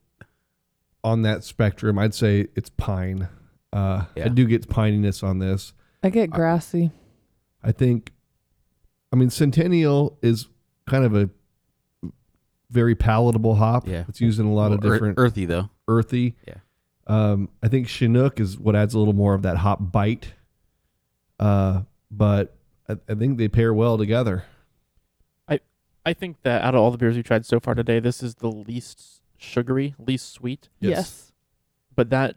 on that spectrum, I'd say it's pine. Uh, Yeah. I do get pininess on this. I get grassy. I think, I mean, Centennial is kind of a very palatable hop. Yeah. It's used in a lot of Ear- different earthy though. earthy. Yeah. Um, I think Chinook is what adds a little more of that hop bite. Uh, but I, I think they pair well together. I think that out of all the beers we tried so far today, this is the least sugary, least sweet. Yes. But that,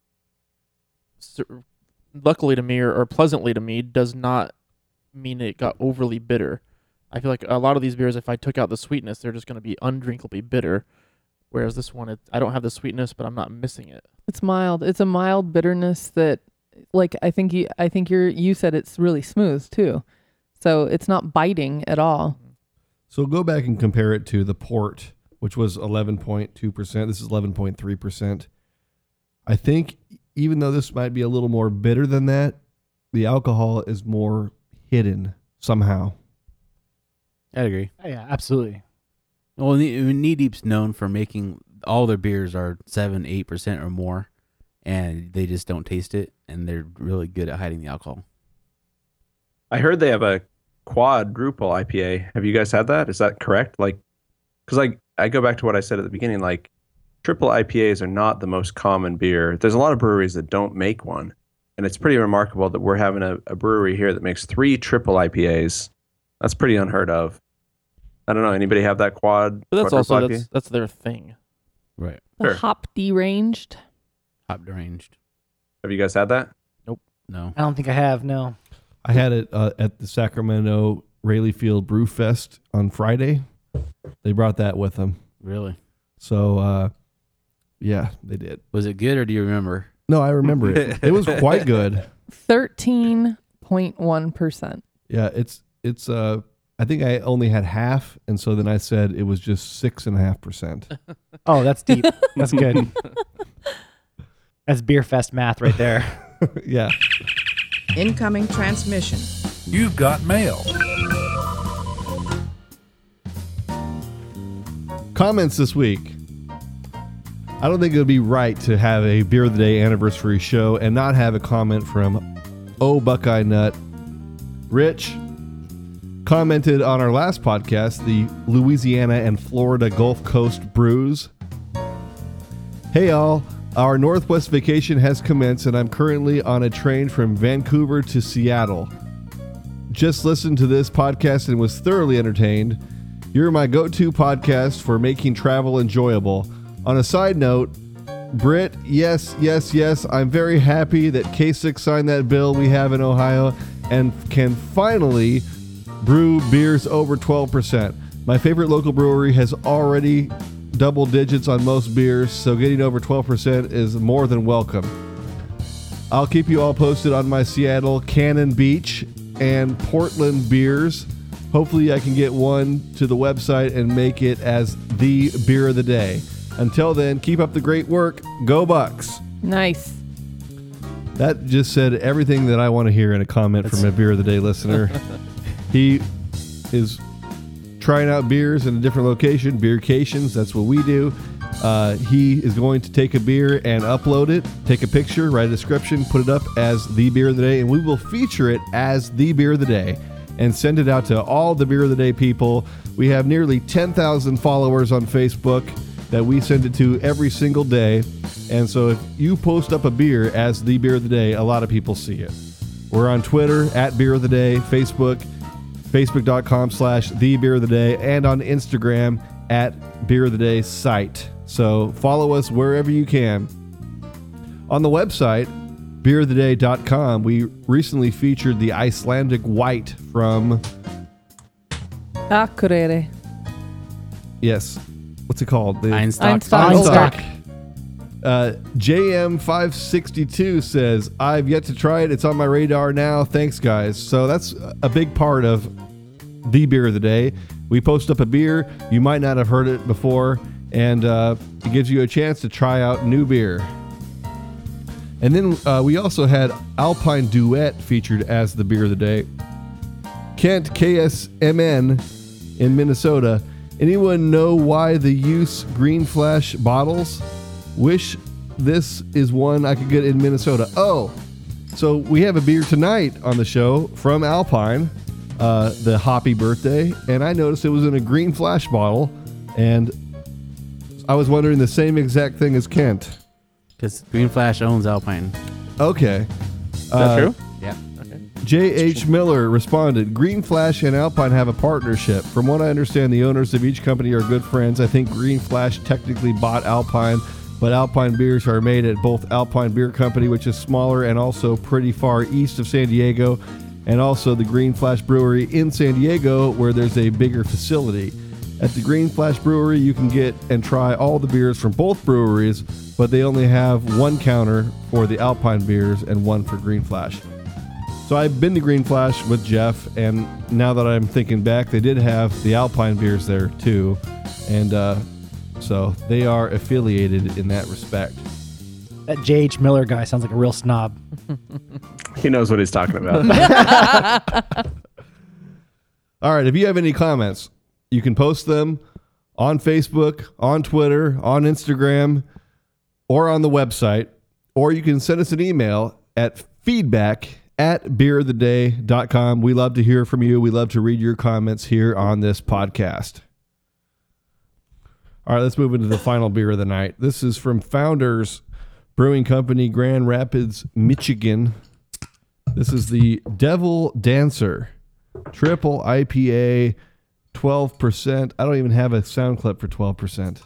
luckily to me, or, or pleasantly to me, does not mean it got overly bitter. I feel like a lot of these beers, if I took out the sweetness, they're just going to be undrinkably bitter. Whereas this one, it, I don't have the sweetness, but I'm not missing it. It's mild. It's a mild bitterness that, like, I think you, I think you're, you said it's really smooth too. So it's not biting at all. So go back and compare it to the port, which was eleven point two percent. This is eleven point three percent. I think even though this might be a little more bitter than that, the alcohol is more hidden somehow. I'd agree. Oh, yeah, absolutely. Well, Knee Deep's known for making all their beers are seven, eight percent or more, and they just don't taste it, and they're really good at hiding the alcohol. I heard they have a quadruple I P A. Have you guys had that? Is that correct? Like, because like I go back to what I said at the beginning. Like, triple I P As are not the most common beer. There's a lot of breweries that don't make one, and it's pretty remarkable that we're having a, a brewery here that makes three triple I P As. That's pretty unheard of. I don't know. Anybody have that quad? But that's quadruple also I P A? that's, that's their thing. Right. The Sure. hop deranged. Hop deranged. Have you guys had that? No. I don't think I have, no. I had it uh, at the Sacramento Rayleigh Field Brew Fest on Friday. They brought that with them. Really? So, uh, yeah, they did. Was it good, or do you remember? No, I remember it. It was quite good. thirteen point one percent. Yeah, it's, it's, uh, I think I only had half. And so then I said it was just six and a half percent. Oh, that's deep. That's good. That's Beer Fest math right there. Yeah. Incoming transmission. You've got mail. Comments this week. I don't think it would be right to have a Beer of the Day anniversary show and not have a comment from Oh Buckeye Nut. Rich commented on our last podcast, the Louisiana and Florida Gulf Coast brews. Hey all, our Northwest vacation has commenced and I'm currently on a train from Vancouver to Seattle. Just listened to this podcast and was thoroughly entertained. You're my go-to podcast for making travel enjoyable. On a side note, Britt, yes, yes, yes, I'm very happy that Kasich signed that bill we have in Ohio and can finally brew beers over twelve percent. My favorite local brewery has already double digits on most beers, so getting over twelve percent is more than welcome. I'll keep you all posted on my Seattle, Cannon Beach, and Portland beers. Hopefully I can get one to the website and make it as the beer of the day. Until then, keep up the great work. Go Bucks. Nice. That just said everything that I want to hear in a comment That's from a Beer of the Day listener. He is trying out beers in a different location, beercations. That's what we do. Uh, he is going to take a beer and upload it, take a picture, write a description, put it up as the Beer of the Day, and we will feature it as the Beer of the Day and send it out to all the Beer of the Day people. We have nearly ten thousand followers on Facebook that we send it to every single day. And so if you post up a beer as the Beer of the Day, a lot of people see it. We're on Twitter at Beer of the Day, Facebook, facebook.com slash the Beer of the Day, and on Instagram at Beer of the Day site. So follow us wherever you can. On the website, beer of the day dot com, we recently featured the Icelandic White from... Akureyri. Yes. What's it called? The Einstock. Einstock. Einstock. Uh, J M five sixty-two says, I've yet to try it. It's on my radar now. Thanks, guys. So that's a big part of the Beer of the Day. We post up a beer. You might not have heard it before, and uh, it gives you a chance to try out new beer. And then uh, we also had Alpine Duet featured as the Beer of the Day. Kent K S M N in Minnesota. Anyone know why the use Green Flash bottles? Wish this is one I could get in Minnesota. Oh, so we have a beer tonight on the show from Alpine, uh, the Hoppy Birthday, and I noticed it was in a Green Flash bottle, and I was wondering the same exact thing as Kent. Because Green Flash owns Alpine. Okay. Is that true? Yeah. Okay. J H. Miller responded, Green Flash and Alpine have a partnership. From what I understand, the owners of each company are good friends. I think Green Flash technically bought Alpine, but Alpine beers are made at both Alpine Beer Company, which is smaller and also pretty far east of San Diego, and also the Green Flash Brewery in San Diego, where there's a bigger facility. At the Green Flash Brewery, you can get and try all the beers from both breweries, but they only have one counter for the Alpine beers and one for Green Flash. So I've been to Green Flash with Jeff, and now that I'm thinking back, they did have the Alpine beers there too, and uh, so they are affiliated in that respect. That J H. Miller guy sounds like a real snob. He knows what he's talking about. All right, if you have any comments, you can post them on Facebook, on Twitter, on Instagram, or on the website, or you can send us an email at feedback at beer of the day dot com. We love to hear from you. We love to read your comments here on this podcast. All right, let's move into the final beer of the night. This is from Founders Brewing Company, Grand Rapids, Michigan. This is the Devil Dancer Triple I P A, twelve percent. I don't even have a sound clip for twelve percent.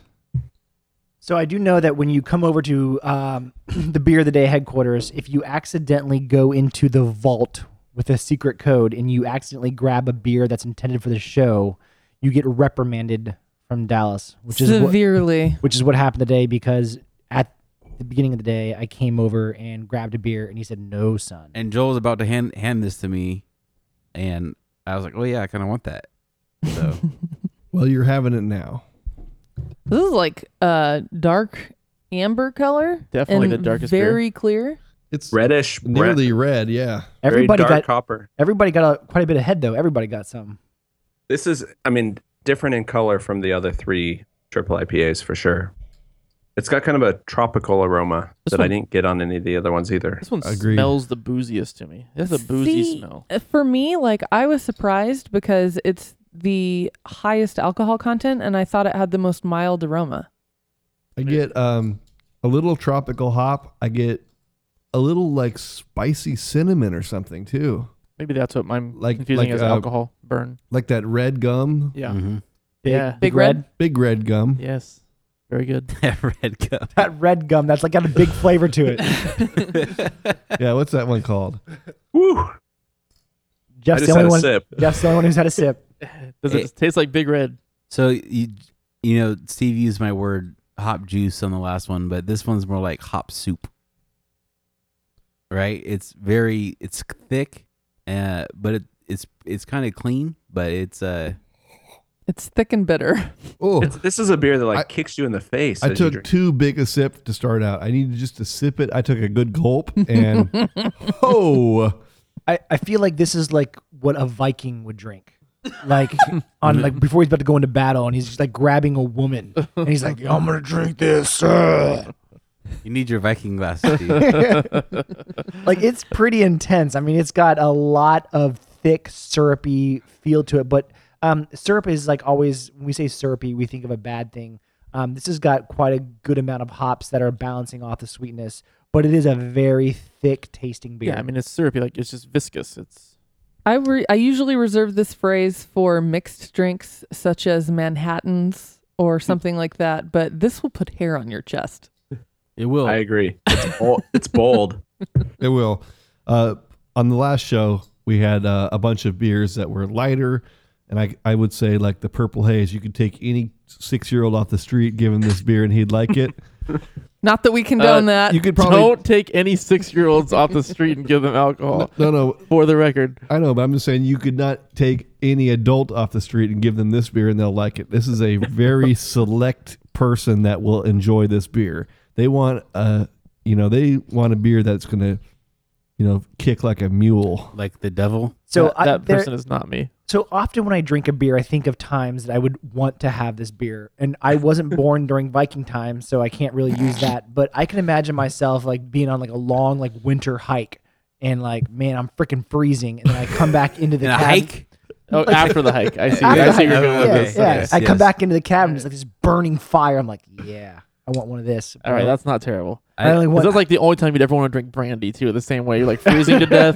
So I do know that when you come over to um, the Beer of the Day headquarters, if you accidentally go into the vault with a secret code and you accidentally grab a beer that's intended for the show, you get reprimanded from Dallas, which is severely. What, which is what happened today, because at the beginning of the day, I came over and grabbed a beer, and he said, "No, son." And Joel was about to hand hand this to me, and I was like, "Oh yeah, I kind of want that." So, well, you're having it now. This is like a dark amber color. Definitely and the darkest very beer. clear. It's reddish, nearly red. Yeah, everybody very dark got copper. Everybody got a, quite a bit ahead though. Everybody got some. This is, I mean, different in color from the other three triple I P As for sure. It's got kind of a tropical aroma This that one- I didn't get on any of the other ones either. This one Agreed. smells the booziest to me. It has a boozy See, smell. For me, like I was surprised because it's the highest alcohol content, and I thought it had the most mild aroma. I get um, a little tropical hop. I get a little like spicy cinnamon or something too. Maybe that's what I'm Like- confusing like, as uh, alcohol burn. Like that red gum. Yeah. mm-hmm. Big, Yeah. big, Big red. Red? Big red gum. Yes. Very good. that red cup. That red gum, that's like got a big flavor to it. Yeah, what's that one called? Woo! Jeff's I the just only had a one. sip. Jeff's the only one who's had a sip. Does it It- taste like Big Red? So you you know Steve used my word hop juice on the last one, but this one's more like hop soup. Right? It's very it's thick, uh, but it, it's it's kind of clean, but it's uh It's thick and bitter. Oh, It's, this is a beer that like I- kicks you in the face. I as you took drink. too big a sip to start out. I needed just to sip it. I took a good gulp, and oh, I, I feel like this is like what a Viking would drink. Like on like before he's about to go into battle, and he's just like grabbing a woman, and he's like, "I'm gonna drink this." uh." you need your Viking glass, Steve. Like it's pretty intense. I mean, it's got a lot of thick, syrupy feel to it. But um, syrup is like always when we say syrupy, we think of a bad thing. Um, this has got quite a good amount of hops that are balancing off the sweetness. But it is a very thick tasting beer. Yeah, I mean it's syrupy, like it's just viscous. It's I re- I usually reserve this phrase for mixed drinks such as Manhattans or something like that, but this will put hair on your chest. It will. I agree. It's bold. it's bold. it will. Uh, on the last show, we had uh, a bunch of beers that were lighter, and I I would say like the Purple Haze. You could take any six year old off the street, give him this beer, and he'd like it. Not that we condone Uh, that. You could probably don't take any six-year-olds off the street and give them alcohol. no no. For the record, I know, but I'm just saying you could not take any adult off the street and give them this beer and they'll like it. This is a very select person that will enjoy this beer. They want a, you know, they want a beer that's going to, you know, kick like a mule. Like the devil. so that, I, that there- person is not me. So often when I drink a beer, I think of times that I would want to have this beer. And I wasn't born during Viking times, so I can't really use that. But I can imagine myself like being on like a long like winter hike and like, man, I'm freaking freezing. And then I come back into the In a cabin. hike? Oh, after the hike, I see. After I the see hike. you're going with Yeah, this. yeah. Yes, I come yes. back into the cabin, it's like this burning fire. I'm like, yeah. I want one of this. All right, But that's not terrible. I only 'Cause want. that's like the only time you'd ever want to drink brandy too. The same way you're like freezing to death.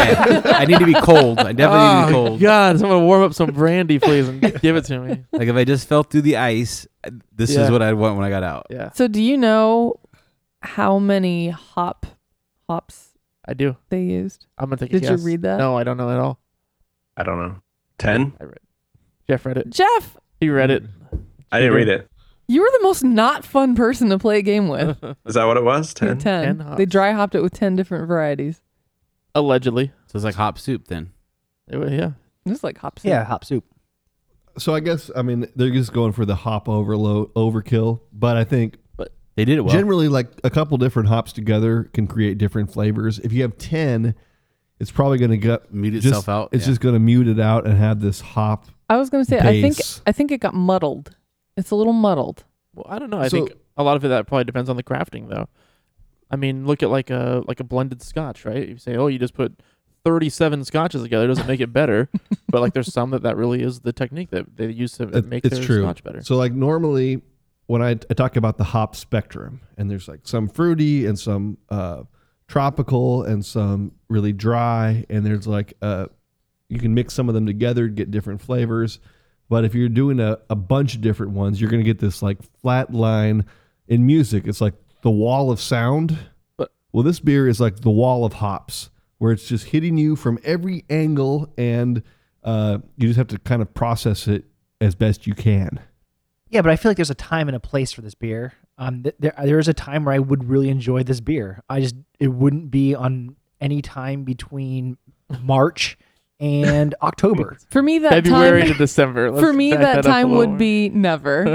I need to be cold. I definitely need to be Oh cold. God, someone warm up some brandy, please, and give it to me. Like if I just fell through the ice, this Yeah. is what I'd want when I got out. Yeah, So do you know how many hop hops I do. they used? I'm gonna take a Did you guess. read that? No, I don't know at all. I don't know. ten? I read. Jeff read it. Jeff, He read it. I didn't read it. you were the most not fun person to play a game with. Is that what it was? ten? ten. ten hops. They dry hopped it with ten different varieties. Allegedly. So it's like hop soup then. It wa- yeah. Just like hops. Yeah, hop soup. So I guess I mean they're just going for the hop overload overkill, but I think They did it well. generally like a couple different hops together can create different flavors. If you have ten, it's probably going to get Mute just- itself out. It's Yeah. just going to mute it out and have this hop. I was gonna say I think Base. I think it got muddled. It's a little muddled. Well, I don't know. I So- think a lot of it that probably depends on the crafting, though. I mean, look at like a like a blended Scotch, right? You say, oh, you just put thirty-seven Scotches together, it doesn't make it better. But like, there's some that that really is the technique that they use to It- make it's their true. Scotch better. So like normally when I, I talk about the hop spectrum, and there's like some fruity and some uh, tropical and some really dry, and there's like uh, you can mix some of them together to get different flavors. But if you're doing a, a bunch of different ones, you're going to get this like flat line. In music, it's like the wall of sound. But- well, this beer is like the wall of hops, where it's just hitting you from every angle, and uh, you just have to kind of process it as best you can. Yeah, but I feel like there's a time and a place for this beer. Um, th- there there is a time where I would really enjoy this beer. I just it wouldn't be on any time between March and October. For me, that February time. to December. Let's For me, back that up a time little would more. be never.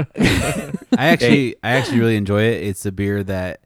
I actually, I actually really enjoy it. It's a beer that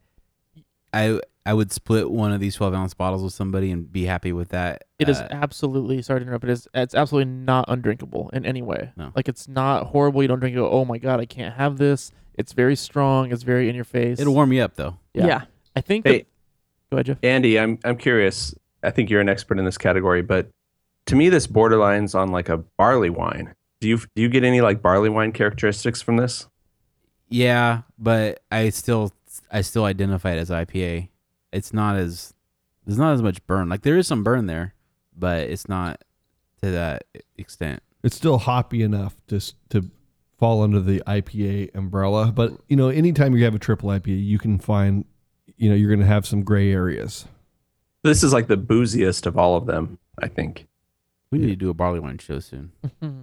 I I would split one of these twelve ounce bottles with somebody and be happy with that. It is Uh, absolutely sorry to interrupt. It is it's absolutely not undrinkable in any way. No. Like it's not horrible. You don't drink it. Go, oh my god, I can't have this. It's very strong. It's very in your face. it'll warm you up though. Yeah. Yeah. I think. Hey. that- go ahead, Jeff. Andy, I'm I'm curious. I think you're an expert in this category, but to me, this borderlines on like a barley wine. Do you do you get any like barley wine characteristics from this? Yeah, but I still I still identify it as I P A. It's not as there's not as much burn. Like there is some burn there, but it's not to that extent. It's still hoppy enough to s- to fall under the I P A umbrella. But you know, anytime you have a triple I P A, you can find, you know, you're going to have some gray areas. This is like the booziest of all of them, I think. We need to do a barley wine show soon.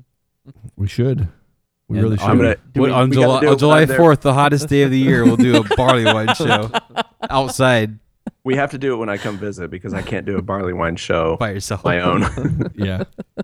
We should. We And really should. I'm gonna What- we- on we gotta July, do it on July when I'm there. fourth, the hottest day of the year, we'll do a barley wine show outside We have to do it when I come visit because I can't do a barley wine show by yourself. my own. yeah.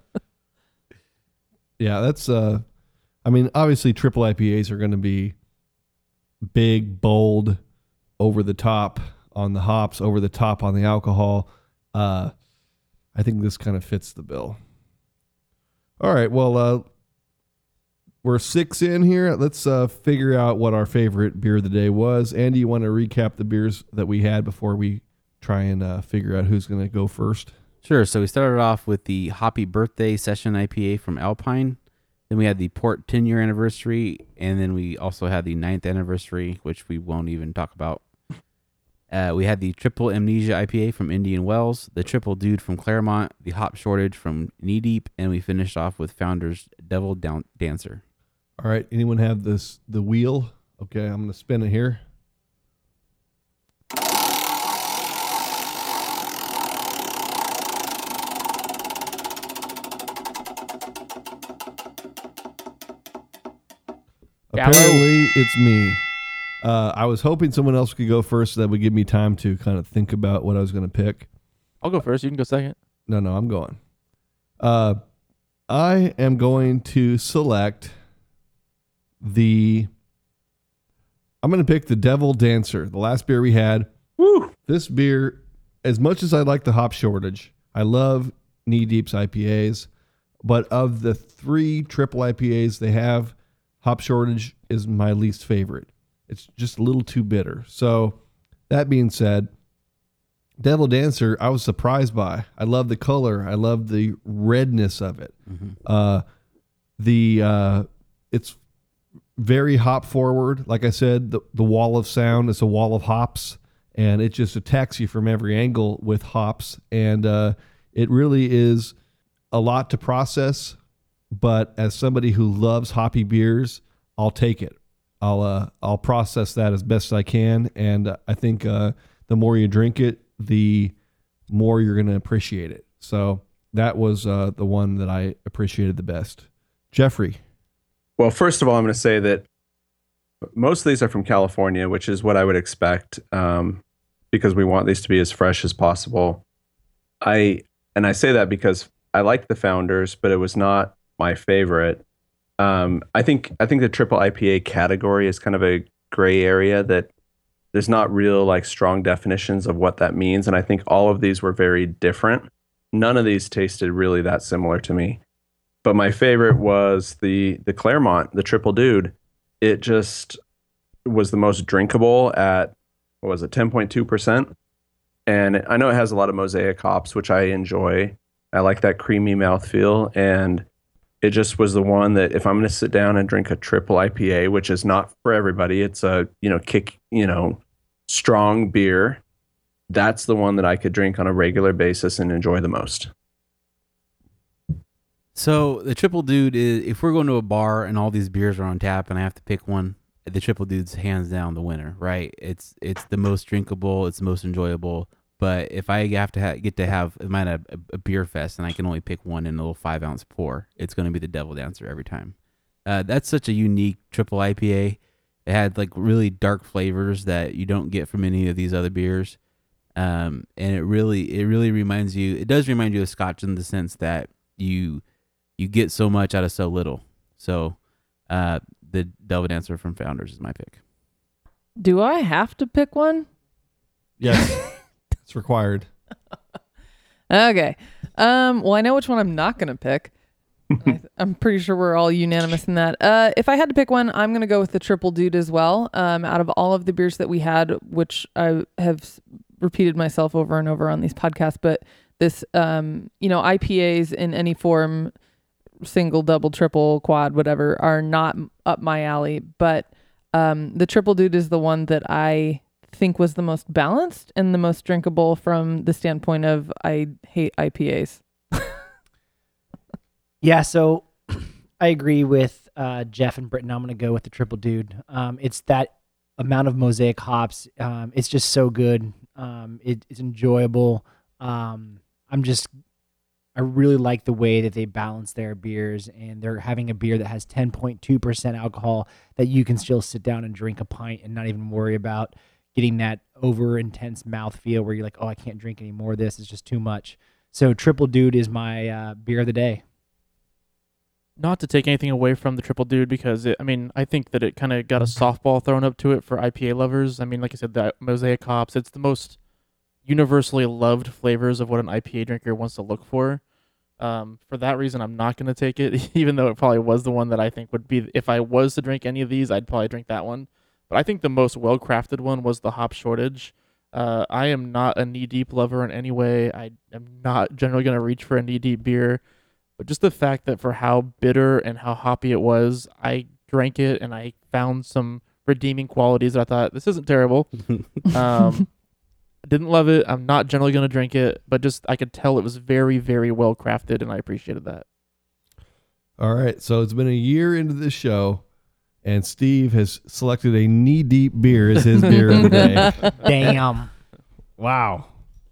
Yeah, that's uh I mean, obviously triple I P As are going to be big, bold, over the top on the hops, over the top on the alcohol. Uh I think this kind of fits the bill. All right, well uh we're six in here. Let's uh figure out what our favorite beer of the day was. Andy, you want to recap the beers that we had before we try and uh, figure out who's going to go first? Sure. So we started off with the Hoppy Birthday Session I P A from Alpine. Then we had the Port ten year anniversary, and then we also had the ninth anniversary, which we won't even talk about. Uh, we had the Triple Amnesia I P A from Indian Wells, the Triple Dude from Claremont, the Hop Shortage from Knee Deep, and we finished off with Founder's Devil Down- Dancer. All right. Anyone have this the wheel? Okay, I'm going to spin it here. Gallo. Apparently, it's me. Uh, I was hoping someone else could go first, so that would give me time to kind of think about what I was going to pick. I'll go first. You can go second. No, no, I'm going. Uh, I am going to select the. I'm going to pick the Devil Dancer, the last beer we had. Woo! This beer, as much as I like the hop shortage, I love Knee Deep's I P As, but of the three triple I P As they have, hop shortage is my least favorite. It's just a little too bitter. So that being said, Devil Dancer, I was surprised by. I love the color. I love the redness of it. Mm-hmm. Uh, the uh, it's very hop forward. Like I said, the, the wall of sound is a wall of hops, and it just attacks you from every angle with hops. And uh, it really is a lot to process. But as somebody who loves hoppy beers, I'll take it. I'll uh, I'll process that as best I can. And uh, I think uh, the more you drink it, the more you're going to appreciate it. So that was uh, the one that I appreciated the best. Jeffrey. Well, first of all, I'm going to say that most of these are from California, which is what I would expect, um, because we want these to be as fresh as possible. I and I say that because I liked the Founders, but it was not my favorite. Um, I think I think the triple I P A category is kind of a gray area that there's not real like strong definitions of what that means, and I think all of these were very different. None of these tasted really that similar to me. But my favorite was the the Claremont, the Triple Dude. It just was the most drinkable at, what was it, ten point two percent? And I know it has a lot of mosaic hops, which I enjoy. I like that creamy mouthfeel. And it just was the one that if I'm going to sit down and drink a triple I P A, which is not for everybody, it's a, you know, kick, you know, strong beer. That's the one that I could drink on a regular basis and enjoy the most. So the Triple Dude is, if we're going to a bar and all these beers are on tap and I have to pick one, the Triple Dude's hands down the winner, right? It's it's the most drinkable, it's the most enjoyable. But if I have to ha- get to have, I'm at a, a beer fest and I can only pick one in a little five ounce pour, it's going to be the Devil Dancer every time. Uh, that's such a unique triple I P A. It had like really dark flavors that you don't get from any of these other beers. Um, and it really, it really reminds you, it does remind you of Scotch in the sense that you, you get so much out of so little. So, uh, the Devil Dancer from Founders is my pick. Do I have to pick one? Yes. It's required. Okay. Um, well, I know which one I'm not going to pick. I, I'm pretty sure we're all unanimous in that. Uh, if I had to pick one, I'm going to go with the Triple Dude as well. Um, out of all of the beers that we had, which I have repeated myself over and over on these podcasts, but this, um, you know, I P As in any form, single, double, triple, quad, whatever, are not up my alley. But um, the Triple Dude is the one that I think was the most balanced and the most drinkable from the standpoint of I hate I P As. Yeah, so I agree with uh, Jeff and Britton. I'm going to go with the Triple Dude. Um, it's that amount of mosaic hops. Um, it's just so good. Um, it, it's enjoyable. Um, I'm just, I really like the way that they balance their beers, and they're having a beer that has ten point two percent alcohol that you can still sit down and drink a pint and not even worry about getting that over intense mouthfeel where you're like, oh, I can't drink any more of this. It's just too much. So Triple Dude is my uh, beer of the day. Not to take anything away from the Triple Dude, because it, I mean, I think that it kind of got a softball thrown up to it for I P A lovers. I mean, like I said, the mosaic hops, it's the most universally loved flavors of what an I P A drinker wants to look for. Um, for that reason, I'm not going to take it, even though it probably was the one that I think would be, if I was to drink any of these, I'd probably drink that one. But I think the most well-crafted one was the Hop Shortage. Uh, I am not a knee-deep lover in any way. I am not generally going to reach for a knee-deep beer. But just the fact that for how bitter and how hoppy it was, I drank it and I found some redeeming qualities that I thought, this isn't terrible. um, didn't love it. I'm not generally going to drink it. But just I could tell it was very, very well-crafted, and I appreciated that. All right, so it's been a year into this show, and Steve has selected a knee-deep beer as his beer of the day. Damn. Wow.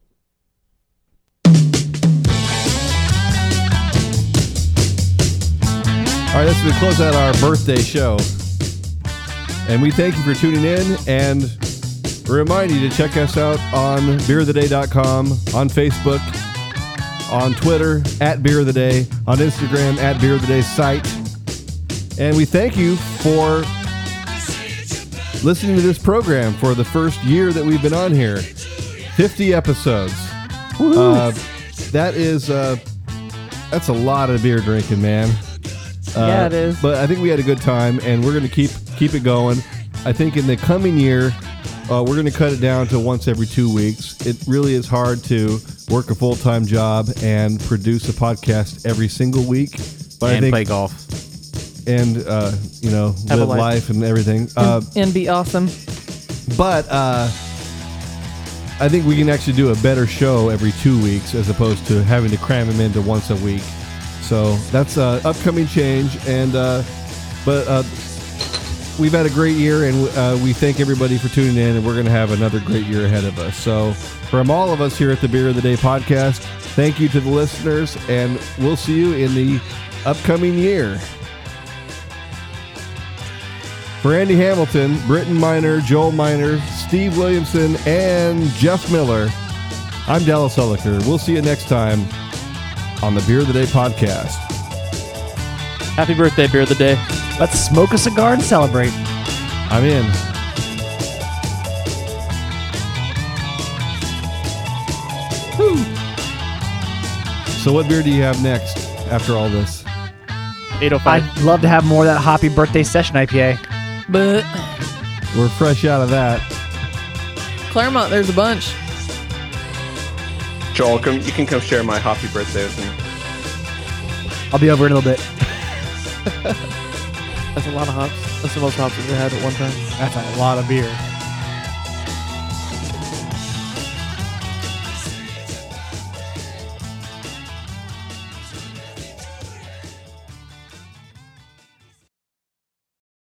All right, that's going to close out our birthday show. And we thank you for tuning in, and remind you to check us out on beer of the day dot com, on Facebook, on Twitter, at Beer of the Day, on Instagram, at Beer of the Day site. And we thank you for listening to this program for the first year that we've been on here. fifty episodes. Uh, that is, uh, that's a lot of beer drinking, man. Uh, Yeah, it is. But I think we had a good time, and we're going to keep keep it going. I think in the coming year, uh, we're going to cut it down to once every two weeks. It really is hard to work a full-time job and produce a podcast every single week. But and I think, play golf. and uh, you know, Have a live life. life and everything. Uh, and be awesome. but uh, I think we can actually do a better show every two weeks as opposed to having to cram them into once a week. So that's uh, upcoming change. And uh, but uh, we've had a great year, and uh, we thank everybody for tuning in. And we're going to have another great year ahead of us. So from all of us here at the Beer of the Day podcast, thank you to the listeners, and we'll see you in the upcoming year. For Andy Hamilton, Britton Miner, Joel Miner, Steve Williamson, and Jeff Miller, I'm Dallas Hulliker. We'll see you next time on the Beer of the Day podcast. Happy birthday, Beer of the Day. Let's smoke a cigar and celebrate. I'm in. Woo. So what beer do you have next after all this? eight oh five. I'd love to have more of that Hoppy Birthday Session I P A. But We're fresh out of that. Claremont, there's a bunch. Joel, come, you can come share my happy birthday with me. I'll be over in a little bit. That's a lot of hops. That's the most hops we've ever had at one time. That's a lot of beer.